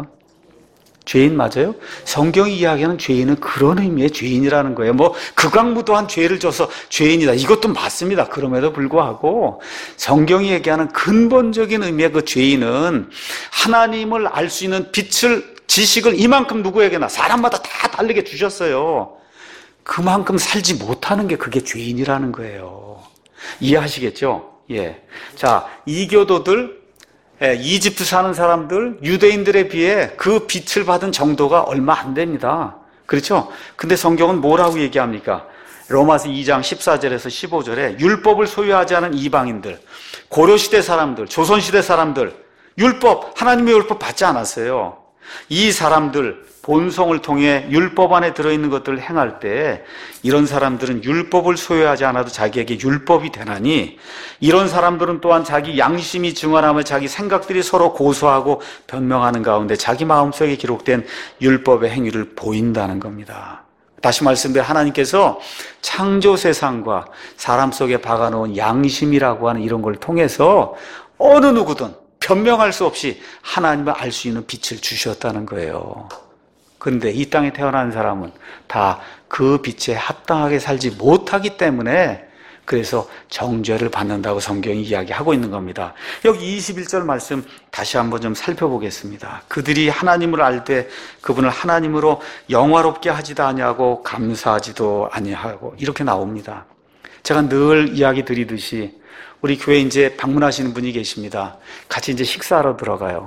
[SPEAKER 1] 죄인 맞아요? 성경이 이야기하는 죄인은 그런 의미의 죄인이라는 거예요. 뭐 극악무도한 죄를 져서 죄인이다. 이것도 맞습니다. 그럼에도 불구하고 성경이 얘기하는 근본적인 의미의 그 죄인은 하나님을 알 수 있는 빛을 지식을 이만큼 누구에게나 사람마다 다 다르게 주셨어요. 그만큼 살지 못하는 게 그게 죄인이라는 거예요. 이해하시겠죠? 예. 자, 이교도들 예, 이집트 사는 사람들, 유대인들에 비해 그 빛을 받은 정도가 얼마 안 됩니다. 그렇죠? 근데 성경은 뭐라고 얘기합니까? 로마서 이 장 십사 절에서 십오 절에 율법을 소유하지 않은 이방인들, 고려시대 사람들, 조선시대 사람들, 율법, 하나님의 율법 받지 않았어요. 이 사람들, 본성을 통해 율법 안에 들어있는 것들을 행할 때 이런 사람들은 율법을 소유하지 않아도 자기에게 율법이 되나니 이런 사람들은 또한 자기 양심이 증언하며 자기 생각들이 서로 고소하고 변명하는 가운데 자기 마음속에 기록된 율법의 행위를 보인다는 겁니다. 다시 말씀드려 하나님께서 창조 세상과 사람 속에 박아놓은 양심이라고 하는 이런 걸 통해서 어느 누구든 변명할 수 없이 하나님을 알 수 있는 빛을 주셨다는 거예요. 그런데 이 땅에 태어난 사람은 다 그 빛에 합당하게 살지 못하기 때문에 그래서 정죄를 받는다고 성경이 이야기하고 있는 겁니다. 여기 이십일 절 말씀 다시 한번 좀 살펴보겠습니다. 그들이 하나님을 알 때 그분을 하나님으로 영화롭게 하지도 아니하고 감사하지도 아니하고 이렇게 나옵니다. 제가 늘 이야기 드리듯이 우리 교회 이제 방문하시는 분이 계십니다. 같이 이제 식사하러 들어가요.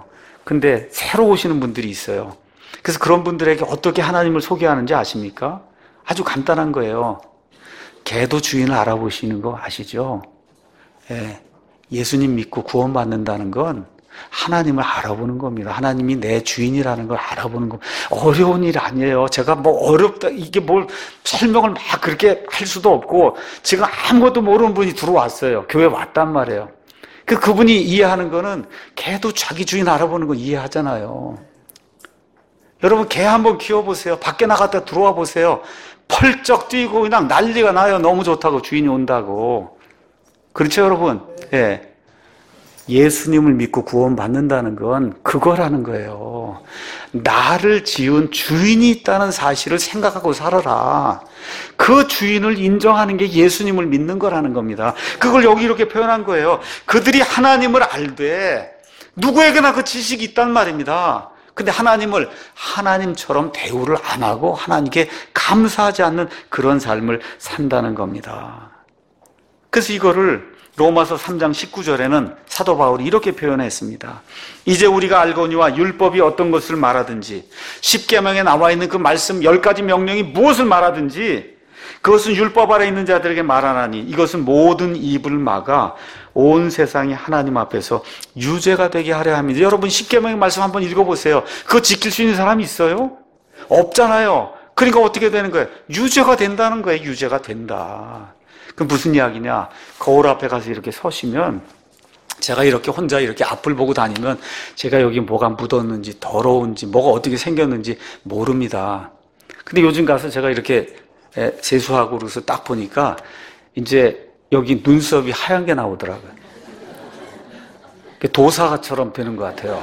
[SPEAKER 1] 근데 새로 오시는 분들이 있어요. 그래서 그런 분들에게 어떻게 하나님을 소개하는지 아십니까? 아주 간단한 거예요. 개도 주인을 알아보시는 거 아시죠? 예, 예수님 믿고 구원받는다는 건 하나님을 알아보는 겁니다. 하나님이 내 주인이라는 걸 알아보는 거. 어려운 일 아니에요. 제가 뭐 어렵다, 이게 뭘 설명을 막 그렇게 할 수도 없고, 지금 아무것도 모르는 분이 들어왔어요. 교회 왔단 말이에요. 그, 그분이 이해하는 거는 개도 자기 주인 알아보는 거 이해하잖아요. 여러분, 개 한번 키워보세요. 밖에 나갔다 들어와 보세요. 펄쩍 뛰고 그냥 난리가 나요. 너무 좋다고, 주인이 온다고. 그렇죠, 여러분? 예. 예수님을 믿고 구원받는다는 건 그거라는 거예요. 나를 지은 주인이 있다는 사실을 생각하고 살아라. 그 주인을 인정하는 게 예수님을 믿는 거라는 겁니다. 그걸 여기 이렇게 표현한 거예요. 그들이 하나님을 알되 누구에게나 그 지식이 있단 말입니다. 근데 하나님을 하나님처럼 대우를 안 하고 하나님께 감사하지 않는 그런 삶을 산다는 겁니다. 그래서 이거를 로마서 삼 장 십구 절에는 사도 바울이 이렇게 표현했습니다. 이제 우리가 알거니와 율법이 어떤 것을 말하든지 십계명에 나와 있는 그 말씀 열 가지 명령이 무엇을 말하든지 그것은 율법 아래 있는 자들에게 말하나니 이것은 모든 입을 막아 온 세상이 하나님 앞에서 유죄가 되게 하려 합니다. 여러분, 십계명의 말씀 한번 읽어보세요. 그거 지킬 수 있는 사람이 있어요? 없잖아요. 그러니까 어떻게 되는 거예요? 유죄가 된다는 거예요. 유죄가 된다. 그럼 무슨 이야기냐? 거울 앞에 가서 이렇게 서시면 제가 이렇게 혼자 이렇게 앞을 보고 다니면 제가 여기 뭐가 묻었는지 더러운지 뭐가 어떻게 생겼는지 모릅니다. 근데 요즘 가서 제가 이렇게 세수하고 그래서 딱 보니까 이제 여기 눈썹이 하얀 게 나오더라고요. 도사처럼 되는 것 같아요.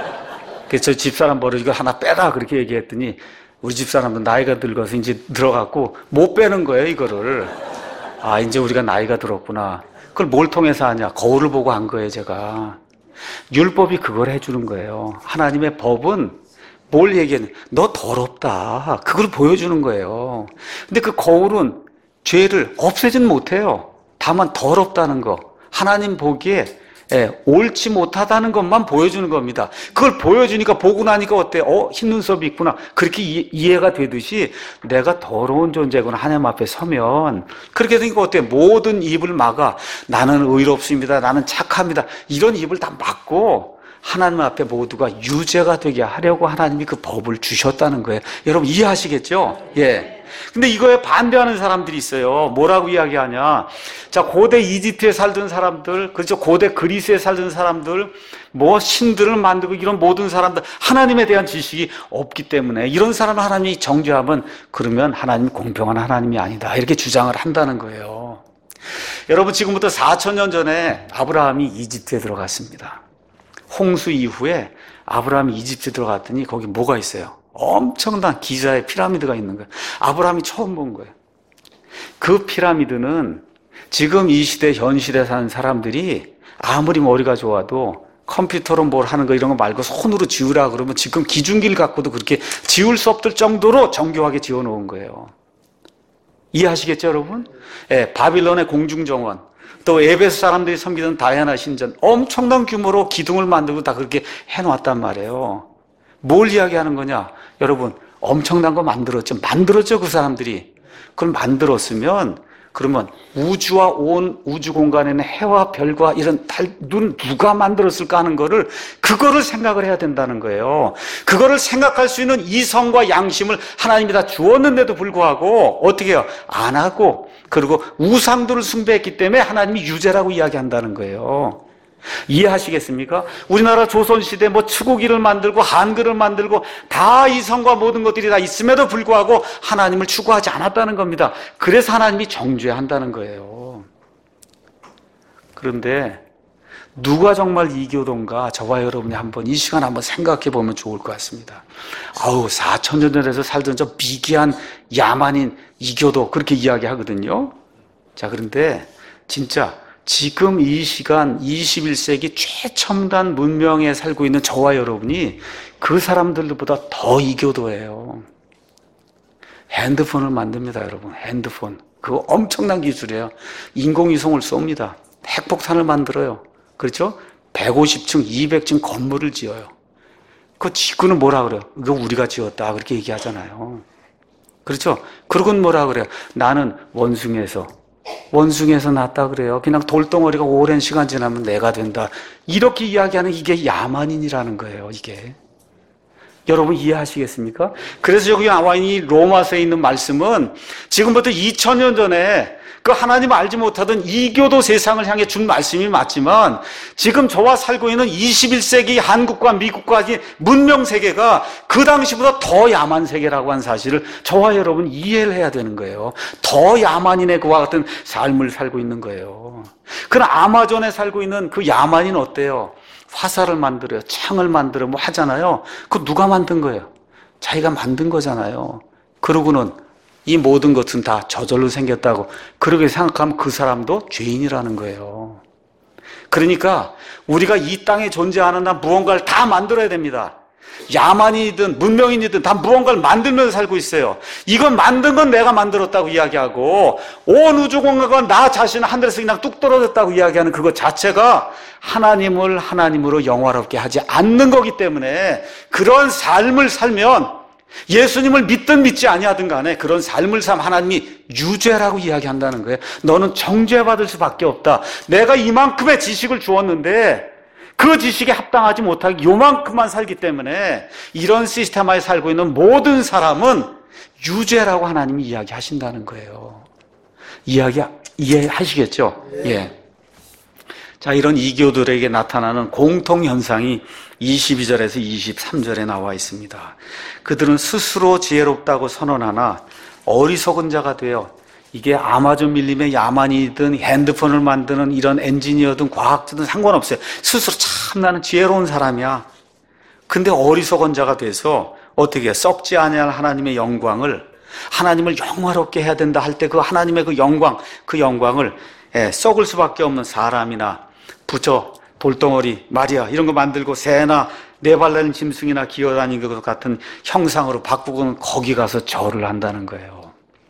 [SPEAKER 1] 그래서 저 집사람 버릇 이거 하나 빼라 그렇게 얘기했더니 우리 집사람도 나이가 들어서 이제 들어갔고 못 빼는 거예요, 이거를. 아, 이제 우리가 나이가 들었구나. 그걸 뭘 통해서 하냐? 거울을 보고 한 거예요, 제가. 율법이 그걸 해주는 거예요. 하나님의 법은 뭘 얘기하냐? 너 더럽다. 그걸 보여주는 거예요. 근데 그 거울은 죄를 없애진 못해요. 다만 더럽다는 거. 하나님 보기에 예, 옳지 못하다는 것만 보여주는 겁니다. 그걸 보여주니까 보고 나니까 어때요? 어, 흰 눈썹이 있구나. 그렇게 이, 이해가 되듯이 내가 더러운 존재구나. 하나님 앞에 서면 그렇게 되니까 어때요? 모든 입을 막아. 나는 의롭습니다. 나는 착합니다. 이런 입을 다 막고 하나님 앞에 모두가 유죄가 되게 하려고 하나님이 그 법을 주셨다는 거예요. 여러분 이해하시겠죠? 예. 근데 이거에 반대하는 사람들이 있어요. 뭐라고 이야기하냐? 자, 고대 이집트에 살던 사람들, 그렇죠? 고대 그리스에 살던 사람들, 뭐 신들을 만들고 이런 모든 사람들, 하나님에 대한 지식이 없기 때문에 이런 사람을 하나님이 정죄하면 그러면 하나님이 공평한 하나님이 아니다. 이렇게 주장을 한다는 거예요. 여러분, 지금부터 사천 년 전에 아브라함이 이집트에 들어갔습니다. 홍수 이후에 아브라함이 이집트에 들어갔더니 거기 뭐가 있어요? 엄청난 기자의 피라미드가 있는 거예요. 아브라함이 처음 본 거예요. 그 피라미드는 지금 이 시대, 현 시대에 사는 사람들이 아무리 머리가 좋아도 컴퓨터로 뭘 하는 거 이런 거 말고 손으로 지으라 그러면 지금 기중기를 갖고도 그렇게 지울 수 없을 정도로 정교하게 지어놓은 거예요. 이해하시겠죠, 여러분? 예, 바빌론의 공중정원, 또 에베소 사람들이 섬기던 다이아나 신전, 엄청난 규모로 기둥을 만들고 다 그렇게 해놨단 말이에요. 뭘 이야기하는 거냐? 여러분, 엄청난 거 만들었죠. 만들었죠, 그 사람들이. 그걸 만들었으면, 그러면 우주와 온 우주 공간에는 해와 별과 이런 달, 눈 누가 만들었을까 하는 거를, 그거를 생각을 해야 된다는 거예요. 그거를 생각할 수 있는 이성과 양심을 하나님이 다 주었는데도 불구하고, 어떻게 해요? 안 하고, 그리고 우상들을 숭배했기 때문에 하나님이 유죄라고 이야기한다는 거예요. 이해하시겠습니까? 우리나라 조선시대 뭐 추구기를 만들고 한글을 만들고 다 이성과 모든 것들이 다 있음에도 불구하고 하나님을 추구하지 않았다는 겁니다. 그래서 하나님이 정죄한다는 거예요. 그런데 누가 정말 이교도인가 저와 여러분이 한번 이 시간 한번 생각해 보면 좋을 것 같습니다. 아우, 사천 년 전에서 살던 저 미개한 야만인 이교도 그렇게 이야기하거든요. 자, 그런데 진짜 지금 이 시간 이십일 세기 최첨단 문명에 살고 있는 저와 여러분이 그 사람들보다 더 이교도예요. 핸드폰을 만듭니다, 여러분. 핸드폰. 그거 엄청난 기술이에요. 인공위성을 쏩니다. 핵폭탄을 만들어요. 그렇죠? 백오십 층, 이백 층 건물을 지어요. 그 짓고는 뭐라 그래요? 이거 우리가 지었다. 그렇게 얘기하잖아요. 그렇죠? 그러고는 뭐라 그래요? 나는 원숭이에서, 원숭이에서 났다 그래요. 그냥 돌덩어리가 오랜 시간 지나면 내가 된다. 이렇게 이야기하는 이게 야만인이라는 거예요, 이게. 여러분 이해하시겠습니까? 그래서 여기 나와 있는 이 로마서에 있는 말씀은 지금부터 이천 년 전에 그 하나님 알지 못하던 이교도 세상을 향해 준 말씀이 맞지만 지금 저와 살고 있는 이십일 세기 한국과 미국과의 문명 세계가 그 당시보다 더 야만 세계라고 하는 사실을 저와 여러분 이해를 해야 되는 거예요. 더 야만인의 그와 같은 삶을 살고 있는 거예요. 그럼 아마존에 살고 있는 그 야만인 어때요? 화살을 만들어요. 창을 만들어 뭐 하잖아요. 그거 누가 만든 거예요? 자기가 만든 거잖아요. 그러고는 이 모든 것은 다 저절로 생겼다고 그렇게 생각하면 그 사람도 죄인이라는 거예요. 그러니까 우리가 이 땅에 존재하는 한 무언가를 다 만들어야 됩니다. 야만이든 문명인이든 다 무언가를 만들면서 살고 있어요. 이건 만든 건 내가 만들었다고 이야기하고 온 우주공간과 나 자신은 하늘에서 그냥 뚝 떨어졌다고 이야기하는 그것 자체가 하나님을 하나님으로 영화롭게 하지 않는 거기 때문에 그런 삶을 살면 예수님을 믿든 믿지 아니하든 간에 그런 삶을 삶 하나님이 유죄라고 이야기한다는 거예요. 너는 정죄받을 수밖에 없다. 내가 이만큼의 지식을 주었는데 그 지식에 합당하지 못하게 요만큼만 살기 때문에 이런 시스템하에 살고 있는 모든 사람은 유죄라고 하나님이 이야기하신다는 거예요. 이야기 이해하시겠죠? 예. 예. 자, 이런 이교들에게 나타나는 공통 현상이 이십이 절에서 이십삼 절에 나와 있습니다. 그들은 스스로 지혜롭다고 선언하나 어리석은 자가 되어 이게 아마존 밀림의 야만이든 핸드폰을 만드는 이런 엔지니어든 과학자든 상관없어요. 스스로 참 나는 지혜로운 사람이야. 근데 어리석은 자가 돼서 어떻게 해요? 썩지 아니할 하나님의 영광을 하나님을 영화롭게 해야 된다 할 때 그 하나님의 그 영광, 그 영광을 예, 썩을 수밖에 없는 사람이나 부처, 돌덩어리, 마리아 이런 거 만들고 새나 네발 달린 짐승이나 기어다니는 것 같은 형상으로 바꾸고는 거기 가서 절을 한다는 거예요.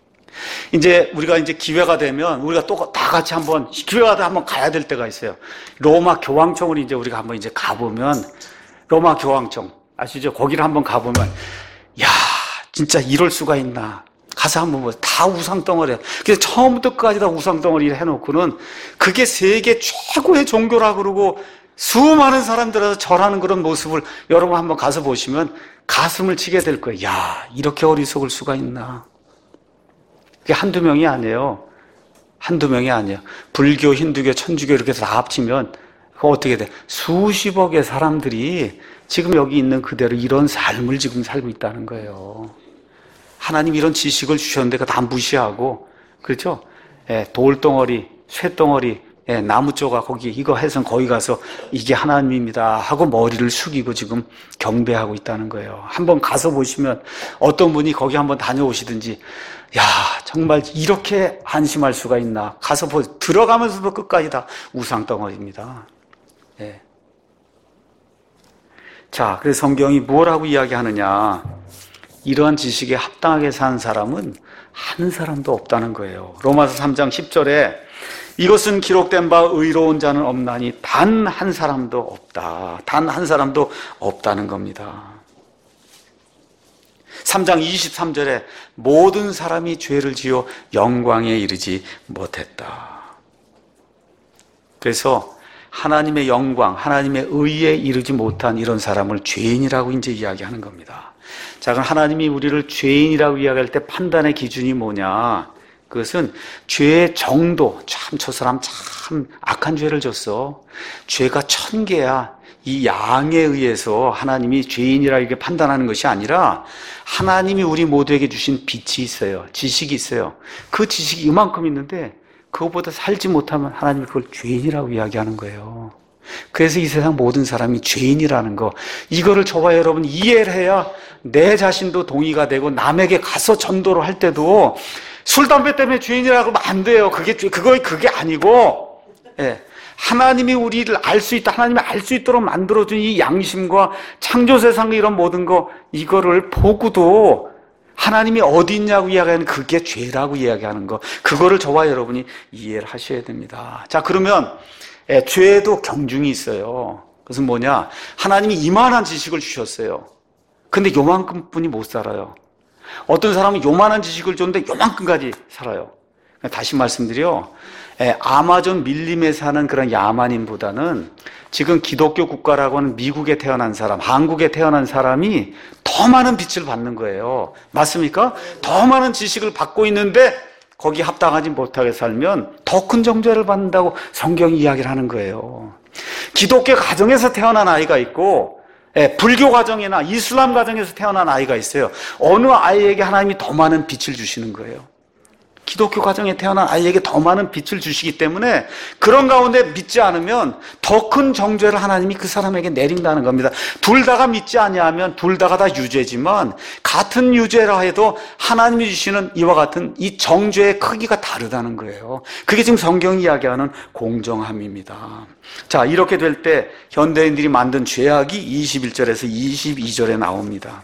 [SPEAKER 1] 이제 우리가 이제 기회가 되면 우리가 또 다 같이 한번 기회가 되면 한번 가야 될 때가 있어요. 로마 교황청을 이제 우리가 한번 이제 가보면 로마 교황청 아시죠? 거기를 한번 가보면 야 진짜 이럴 수가 있나? 가서 한번 보세요. 다 우상덩어리야. 그래서 처음부터 끝까지 다 우상덩어리를 해놓고는 그게 세계 최고의 종교라 그러고 수많은 사람들에서 절하는 그런 모습을 여러분 한번 가서 보시면 가슴을 치게 될 거예요. 야, 이렇게 어리석을 수가 있나. 그게 한두 명이 아니에요. 한두 명이 아니에요. 불교, 힌두교, 천주교 이렇게 해서 다 합치면 그거 어떻게 돼? 수십억의 사람들이 지금 여기 있는 그대로 이런 삶을 지금 살고 있다는 거예요. 하나님 이런 지식을 주셨는데 그거 다 무시하고, 그렇죠? 예, 돌덩어리, 쇠덩어리, 예, 나무 조각 거기 이거 해서 거기 가서 이게 하나님입니다 하고 머리를 숙이고 지금 경배하고 있다는 거예요. 한번 가서 보시면 어떤 분이 거기 한번 다녀오시든지 야 정말 이렇게 안심할 수가 있나 가서 보, 들어가면서도 끝까지 다 우상덩어리입니다. 예. 자, 그래서 성경이 뭐라고 이야기하느냐, 이러한 지식에 합당하게 사는 사람은 한 사람도 없다는 거예요. 로마서 삼 장 십 절에 이것은 기록된 바 의로운 자는 없나니 단 한 사람도 없다. 단 한 사람도 없다는 겁니다. 삼 장 이십삼 절에 모든 사람이 죄를 지어 영광에 이르지 못했다. 그래서 하나님의 영광, 하나님의 의에 이르지 못한 이런 사람을 죄인이라고 이제 이야기하는 겁니다. 자, 그럼 하나님이 우리를 죄인이라고 이야기할 때 판단의 기준이 뭐냐? 그것은 죄의 정도. 참, 저 사람 참 악한 죄를 졌어. 죄가 천 개야. 이 양에 의해서 하나님이 죄인이라 이렇게 판단하는 것이 아니라 하나님이 우리 모두에게 주신 빛이 있어요. 지식이 있어요. 그 지식이 이만큼 있는데 그것보다 살지 못하면 하나님이 그걸 죄인이라고 이야기하는 거예요. 그래서 이 세상 모든 사람이 죄인이라는 거, 이거를 저와 여러분 이해를 해야 내 자신도 동의가 되고 남에게 가서 전도를 할 때도 술, 담배 때문에 죄인이라고 하면 안 돼요. 그게, 그거, 그게 아니고, 예. 하나님이 우리를 알 수 있다, 하나님이 알 수 있도록 만들어준 이 양심과 창조 세상의 이런 모든 거, 이거를 보고도 하나님이 어디 있냐고 이야기하는 그게 죄라고 이야기하는 거, 그거를 저와 여러분이 이해를 하셔야 됩니다. 자, 그러면 예, 죄에도 경중이 있어요. 그것은 뭐냐? 하나님이 이만한 지식을 주셨어요. 근데 요만큼뿐이 못 살아요. 어떤 사람은 요만한 지식을 줬는데 요만큼까지 살아요. 다시 말씀드려, 아마존 밀림에 사는 그런 야만인보다는 지금 기독교 국가라고 하는 미국에 태어난 사람, 한국에 태어난 사람이 더 많은 빛을 받는 거예요. 맞습니까? 더 많은 지식을 받고 있는데 거기 합당하지 못하게 살면 더 큰 정죄를 받는다고 성경이 이야기를 하는 거예요. 기독교 가정에서 태어난 아이가 있고, 예, 불교 가정이나 이슬람 가정에서 태어난 아이가 있어요. 어느 아이에게 하나님이 더 많은 빛을 주시는 거예요. 기독교 가정에 태어난 아이에게 더 많은 빛을 주시기 때문에 그런 가운데 믿지 않으면 더 큰 정죄를 하나님이 그 사람에게 내린다는 겁니다. 둘 다가 믿지 아니하면 둘 다가 다 유죄지만 같은 유죄라 해도 하나님이 주시는 이와 같은 이 정죄의 크기가 다르다는 거예요. 그게 지금 성경이 이야기하는 공정함입니다. 자, 이렇게 될 때 현대인들이 만든 죄악이 이십일 절에서 이십이 절에 나옵니다.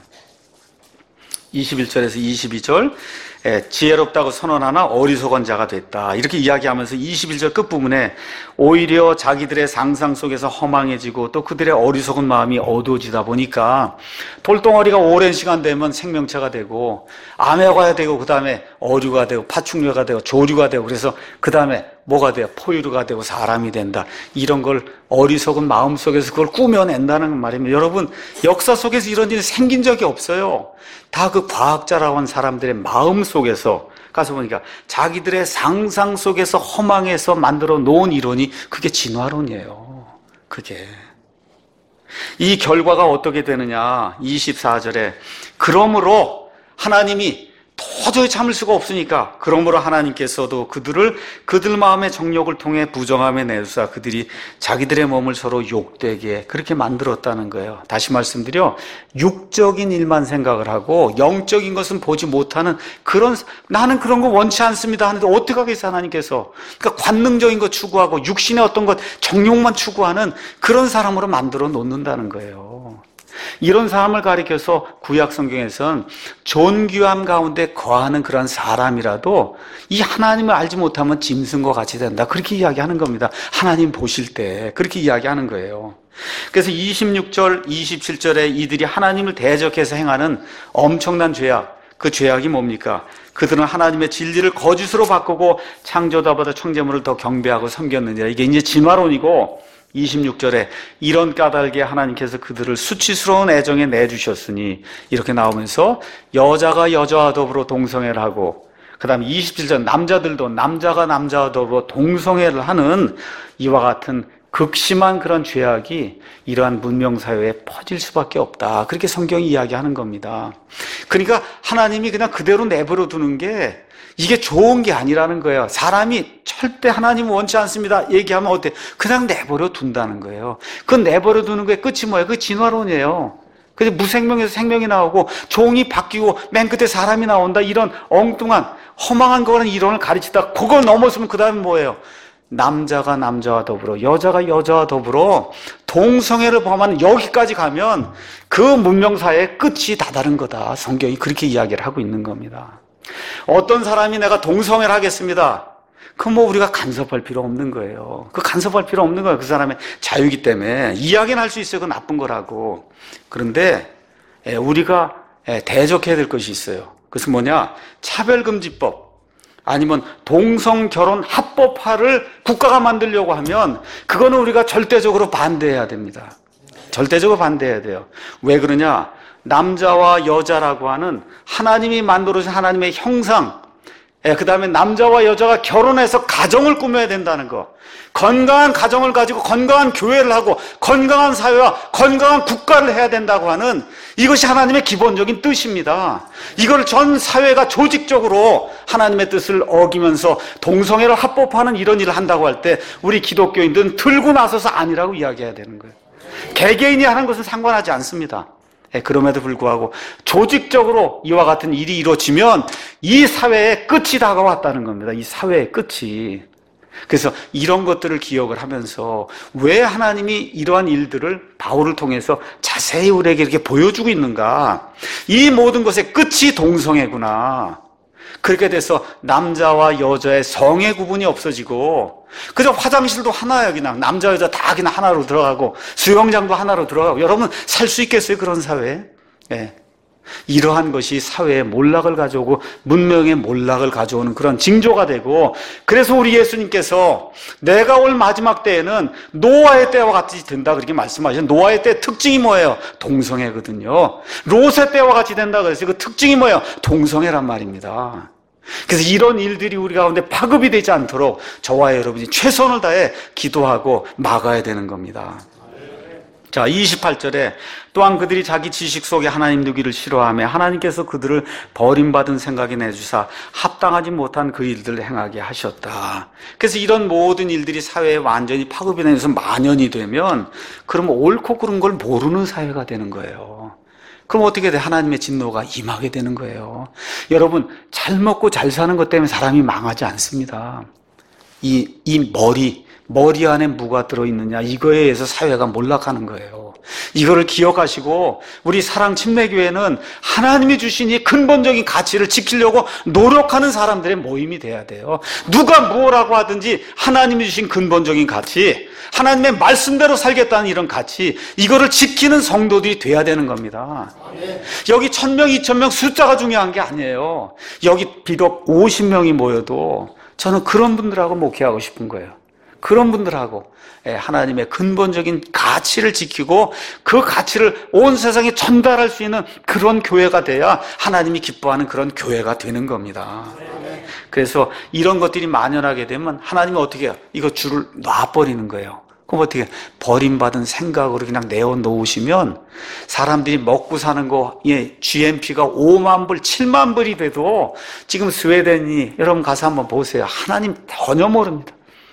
[SPEAKER 1] 이십일 절에서 이십이 절, 예, 지혜롭다고 선언하나 어리석은 자가 됐다. 이렇게 이야기하면서 이십일 절 끝부분에 오히려 자기들의 상상 속에서 허망해지고 또 그들의 어리석은 마음이 어두워지다 보니까 돌덩어리가 오랜 시간 되면 생명체가 되고 암해가 되고 그 다음에 어류가 되고 파충류가 되고 조류가 되고 그래서 그 다음에 뭐가 돼요? 포유류가 되고 사람이 된다. 이런 걸 어리석은 마음 속에서 그걸 꾸며낸다는 말입니다. 여러분, 역사 속에서 이런 일이 생긴 적이 없어요. 다 그 과학자라고 하는 사람들의 마음 속에서 가서 보니까 자기들의 상상 속에서 허망해서 만들어 놓은 이론이 그게 진화론이에요. 그게. 이 결과가 어떻게 되느냐? 이십사 절에 그러므로 하나님이 도저히 참을 수가 없으니까 그러므로 하나님께서도 그들을 그들 마음의 정욕을 통해 부정함에 내주사 그들이 자기들의 몸을 서로 욕되게 그렇게 만들었다는 거예요. 다시 말씀드려, 육적인 일만 생각을 하고 영적인 것은 보지 못하는 그런, 나는 그런 거 원치 않습니다 하는데 어떻게 하겠어 하나님께서. 그러니까 관능적인 것 추구하고 육신의 어떤 것 정욕만 추구하는 그런 사람으로 만들어 놓는다는 거예요. 이런 사람을 가리켜서 구약 성경에서는 존귀함 가운데 거하는 그런 사람이라도 이 하나님을 알지 못하면 짐승과 같이 된다. 그렇게 이야기하는 겁니다. 하나님 보실 때 그렇게 이야기하는 거예요. 그래서 이십육 절, 이십칠 절에 이들이 하나님을 대적해서 행하는 엄청난 죄악, 그 죄악이 뭡니까? 그들은 하나님의 진리를 거짓으로 바꾸고 창조자보다 창조물을 더 경배하고 섬겼느니라. 이게 이제 진화론이고, 이십육 절에 이런 까닭에 하나님께서 그들을 수치스러운 애정에 내주셨으니 이렇게 나오면서 여자가 여자와 더불어 동성애를 하고, 그 다음에 이십칠 절 남자들도 남자가 남자와 더불어 동성애를 하는 이와 같은 극심한 그런 죄악이 이러한 문명사회에 퍼질 수밖에 없다. 그렇게 성경이 이야기하는 겁니다. 그러니까 하나님이 그냥 그대로 내버려 두는 게 이게 좋은 게 아니라는 거예요. 사람이 절대 하나님은 원치 않습니다 얘기하면 어때? 그냥 내버려 둔다는 거예요. 그 내버려 두는 거의 끝이 뭐예요? 그 진화론이에요. 그래서 무생명에서 생명이 나오고 종이 바뀌고 맨 끝에 사람이 나온다. 이런 엉뚱한 허망한 거라는 이론을 가르치다 그걸 넘어서면 그 다음에 뭐예요? 남자가 남자와 더불어 여자가 여자와 더불어 동성애를 범하는 여기까지 가면 그 문명사회의 끝이 다다른 거다. 성경이 그렇게 이야기를 하고 있는 겁니다. 어떤 사람이 내가 동성애를 하겠습니다. 그 뭐 우리가 간섭할 필요 없는 거예요. 그 간섭할 필요 없는 거예요. 그 사람의 자유이기 때문에 이야기는 할 수 있어요. 그건 나쁜 거라고. 그런데 우리가 대적해야 될 것이 있어요. 그것은 뭐냐? 차별금지법 아니면 동성결혼 합법화를 국가가 만들려고 하면 그거는 우리가 절대적으로 반대해야 됩니다. 절대적으로 반대해야 돼요. 왜 그러냐? 남자와 여자라고 하는 하나님이 만들어주신 하나님의 형상, 그 다음에 남자와 여자가 결혼해서 가정을 꾸며야 된다는 거, 건강한 가정을 가지고 건강한 교회를 하고 건강한 사회와 건강한 국가를 해야 된다고 하는 이것이 하나님의 기본적인 뜻입니다. 이걸 전 사회가 조직적으로 하나님의 뜻을 어기면서 동성애를 합법화하는 이런 일을 한다고 할 때 우리 기독교인들은 들고 나서서 아니라고 이야기해야 되는 거예요. 개개인이 하는 것은 상관하지 않습니다. 그럼에도 불구하고 조직적으로 이와 같은 일이 이루어지면 이 사회의 끝이 다가왔다는 겁니다. 이 사회의 끝이. 그래서 이런 것들을 기억을 하면서 왜 하나님이 이러한 일들을 바울을 통해서 자세히 우리에게 이렇게 보여주고 있는가? 이 모든 것의 끝이 동성애구나. 그렇게 돼서 남자와 여자의 성의 구분이 없어지고 그저 화장실도 하나야. 그냥 남자 여자 다 그냥 하나로 들어가고 수영장도 하나로 들어가고. 여러분 살 수 있겠어요 그런 사회에? 예. 이러한 것이 사회의 몰락을 가져오고 문명의 몰락을 가져오는 그런 징조가 되고, 그래서 우리 예수님께서 내가 올 마지막 때에는 노아의 때와 같이 된다 그렇게 말씀하셨어요. 노아의 때 특징이 뭐예요? 동성애거든요. 롯의 때와 같이 된다 그래서 그 특징이 뭐예요? 동성애란 말입니다. 그래서 이런 일들이 우리 가운데 파급이 되지 않도록 저와 여러분이 최선을 다해 기도하고 막아야 되는 겁니다. 자, 이십팔 절에 또한 그들이 자기 지식 속에 하나님 두기를 싫어하며 하나님께서 그들을 버림받은 생각이 내주사 합당하지 못한 그 일들을 행하게 하셨다. 그래서 이런 모든 일들이 사회에 완전히 파급이 되면서 만연이 되면 그럼 옳고 그른 걸 모르는 사회가 되는 거예요. 그럼 어떻게 돼? 하나님의 진노가 임하게 되는 거예요. 여러분, 잘 먹고 잘 사는 것 때문에 사람이 망하지 않습니다. 이, 이 머리, 머리 안에 뭐가 들어있느냐, 이거에 의해서 사회가 몰락하는 거예요. 이거를 기억하시고 우리 사랑침례교회는 하나님이 주신 이 근본적인 가치를 지키려고 노력하는 사람들의 모임이 돼야 돼요. 누가 뭐라고 하든지 하나님이 주신 근본적인 가치, 하나님의 말씀대로 살겠다는 이런 가치, 이거를 지키는 성도들이 돼야 되는 겁니다. 여기 천 명, 이천 명 숫자가 중요한 게 아니에요. 여기 비록 오십 명이 모여도 저는 그런 분들하고 목회하고 싶은 거예요. 그런 분들하고 하나님의 근본적인 가치를 지키고 그 가치를 온 세상에 전달할 수 있는 그런 교회가 돼야 하나님이 기뻐하는 그런 교회가 되는 겁니다. 그래서 이런 것들이 만연하게 되면 하나님이 어떻게 해요? 이거 줄을 놔버리는 거예요. 그럼 어떻게 해요? 버림받은 생각으로 그냥 내어놓으시면 사람들이 먹고 사는 거, 예, 지엠피가 오만 불, 칠만 불이 돼도 지금 스웨덴이, 여러분 가서 한번 보세요. 하나님 전혀 모릅니다.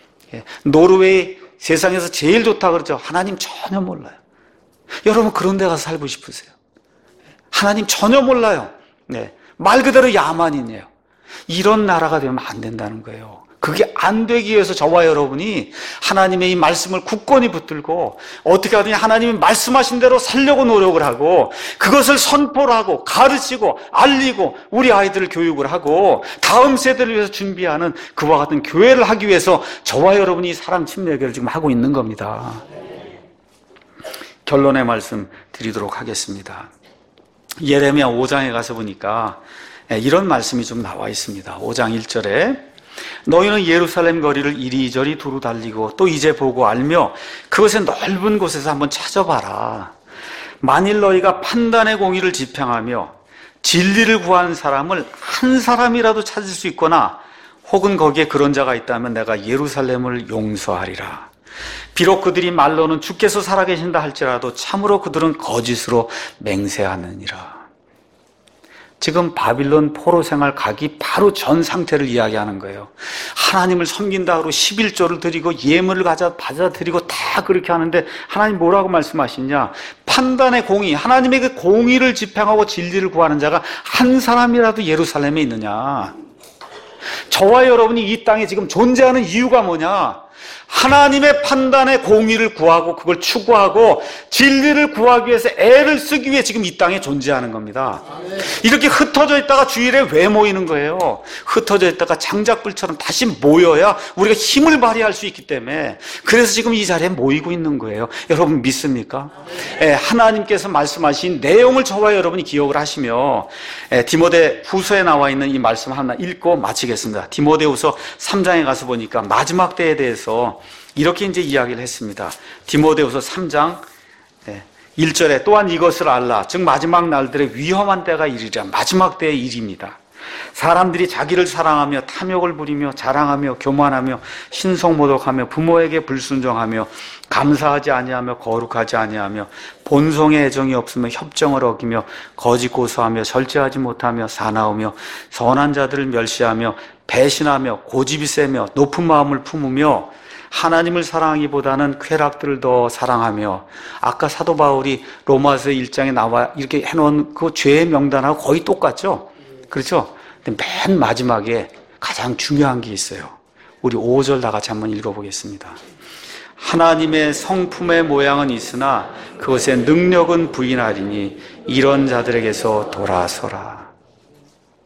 [SPEAKER 1] 노르웨이 세상에서 제일 좋다 그러죠. 하나님 전혀 몰라요. 여러분 그런 데 가서 살고 싶으세요? 하나님 전혀 몰라요. 네, 말 그대로 야만인이에요. 이런 나라가 되면 안 된다는 거예요. 그게 안 되기 위해서 저와 여러분이 하나님의 이 말씀을 굳건히 붙들고 어떻게 하든지 하나님이 말씀하신 대로 살려고 노력을 하고 그것을 선포를 하고 가르치고 알리고 우리 아이들을 교육을 하고 다음 세대를 위해서 준비하는 그와 같은 교회를 하기 위해서 저와 여러분이 사랑침례교회를 지금 하고 있는 겁니다. 결론의 말씀 드리도록 하겠습니다. 예레미야 오 장에 가서 보니까 이런 말씀이 좀 나와 있습니다. 오 장 일 절에 너희는 예루살렘 거리를 이리저리 두루 달리고 또 이제 보고 알며 그것의 넓은 곳에서 한번 찾아봐라. 만일 너희가 판단의 공의를 지평하며 진리를 구하는 사람을 한 사람이라도 찾을 수 있거나 혹은 거기에 그런 자가 있다면 내가 예루살렘을 용서하리라. 비록 그들이 말로는 주께서 살아계신다 할지라도 참으로 그들은 거짓으로 맹세하느니라. 지금 바빌론 포로 생활 가기 바로 전 상태를 이야기하는 거예요. 하나님을 섬긴다고 십일조를 드리고 예물을 가져 받아들이고 다 그렇게 하는데 하나님 뭐라고 말씀하시냐? 판단의 공의, 하나님의 그 공의를 집행하고 진리를 구하는 자가 한 사람이라도 예루살렘에 있느냐? 저와 여러분이 이 땅에 지금 존재하는 이유가 뭐냐? 하나님의 판단의 공의를 구하고 그걸 추구하고 진리를 구하기 위해서 애를 쓰기 위해 지금 이 땅에 존재하는 겁니다. 이렇게 흩어져 있다가 주일에 왜 모이는 거예요? 흩어져 있다가 장작불처럼 다시 모여야 우리가 힘을 발휘할 수 있기 때문에 그래서 지금 이 자리에 모이고 있는 거예요. 여러분 믿습니까? 예, 하나님께서 말씀하신 내용을 저와 여러분이 기억을 하시며 예, 디모데 후서에 나와 있는 이 말씀 하나 읽고 마치겠습니다. 디모데 후서 삼 장에 가서 보니까 마지막 때에 대해서 이렇게 이제 이야기를 했습니다. 디모데후서 삼 장 일 절에 또한 이것을 알라. 즉 마지막 날들의 위험한 때가 이르리라. 마지막 때의 일입니다. 사람들이 자기를 사랑하며 탐욕을 부리며 자랑하며 교만하며 신성모독하며 부모에게 불순종하며 감사하지 아니하며 거룩하지 아니하며 본성의 애정이 없으며 협정을 어기며 거짓 고소하며 절제하지 못하며 사나우며 선한 자들을 멸시하며 배신하며 고집이 세며 높은 마음을 품으며 하나님을 사랑하기보다는 쾌락들을 더 사랑하며, 아까 사도 바울이 로마서 일 장에 나와 이렇게 해놓은 그 죄의 명단하고 거의 똑같죠? 그렇죠? 근데 맨 마지막에 가장 중요한 게 있어요. 우리 오 절 다 같이 한번 읽어보겠습니다. 하나님의 성품의 모양은 있으나 그것의 능력은 부인하리니 이런 자들에게서 돌아서라.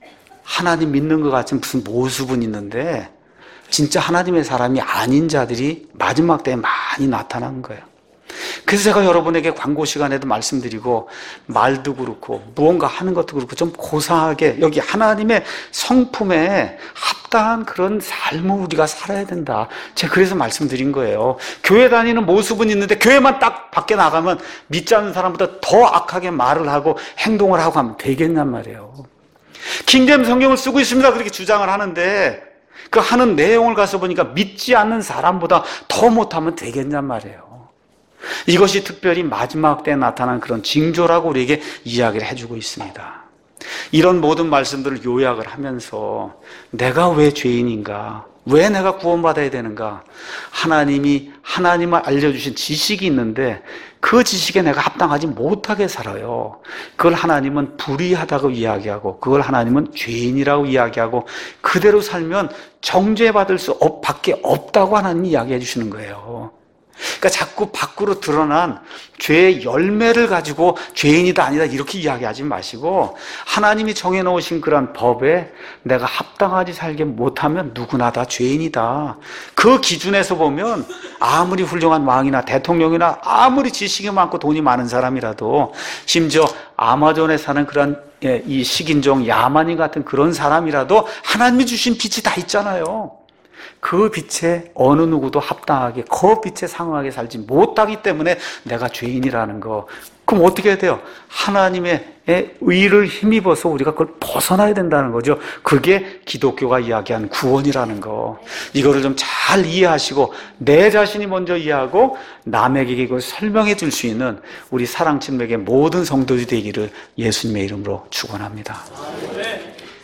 [SPEAKER 1] 하나님 믿는 것 같은 무슨 모습은 있는데 진짜 하나님의 사람이 아닌 자들이 마지막 때에 많이 나타나는 거예요. 그래서 제가 여러분에게 광고 시간에도 말씀드리고 말도 그렇고 무언가 하는 것도 그렇고 좀 고상하게 여기 하나님의 성품에 합당한 그런 삶을 우리가 살아야 된다. 제가 그래서 말씀드린 거예요. 교회 다니는 모습은 있는데 교회만 딱 밖에 나가면 믿지 않는 사람보다 더 악하게 말을 하고 행동을 하고 하면 되겠냔 말이에요. 킹제임 성경을 쓰고 있습니다. 그렇게 주장을 하는데 그 하는 내용을 가서 보니까 믿지 않는 사람보다 더 못하면 되겠냔 말이에요. 이것이 특별히 마지막 때에 나타난 그런 징조라고 우리에게 이야기를 해주고 있습니다. 이런 모든 말씀들을 요약을 하면서 내가 왜 죄인인가? 왜 내가 구원받아야 되는가? 하나님이 하나님을 알려주신 지식이 있는데 그 지식에 내가 합당하지 못하게 살아요. 그걸 하나님은 불의하다고 이야기하고 그걸 하나님은 죄인이라고 이야기하고 그대로 살면 정죄받을 수 없, 밖에 없다고 하나님이 이야기해 주시는 거예요. 그러니까 자꾸 밖으로 드러난 죄의 열매를 가지고 죄인이다 아니다 이렇게 이야기하지 마시고 하나님이 정해놓으신 그런 법에 내가 합당하지 살게 못하면 누구나 다 죄인이다. 그 기준에서 보면 아무리 훌륭한 왕이나 대통령이나 아무리 지식이 많고 돈이 많은 사람이라도 심지어 아마존에 사는 그런 이 식인종 야만인 같은 그런 사람이라도 하나님이 주신 빛이 다 있잖아요. 그 빛에 어느 누구도 합당하게 그 빛에 상응하게 살지 못하기 때문에 내가 죄인이라는 거. 그럼 어떻게 해야 돼요? 하나님의 의를 힘입어서 우리가 그걸 벗어나야 된다는 거죠. 그게 기독교가 이야기하는 구원이라는 거. 이거를 좀 잘 이해하시고 내 자신이 먼저 이해하고 남에게 이걸 설명해 줄 수 있는 우리 사랑친맥의 모든 성도들이 되기를 예수님의 이름으로 축원합니다.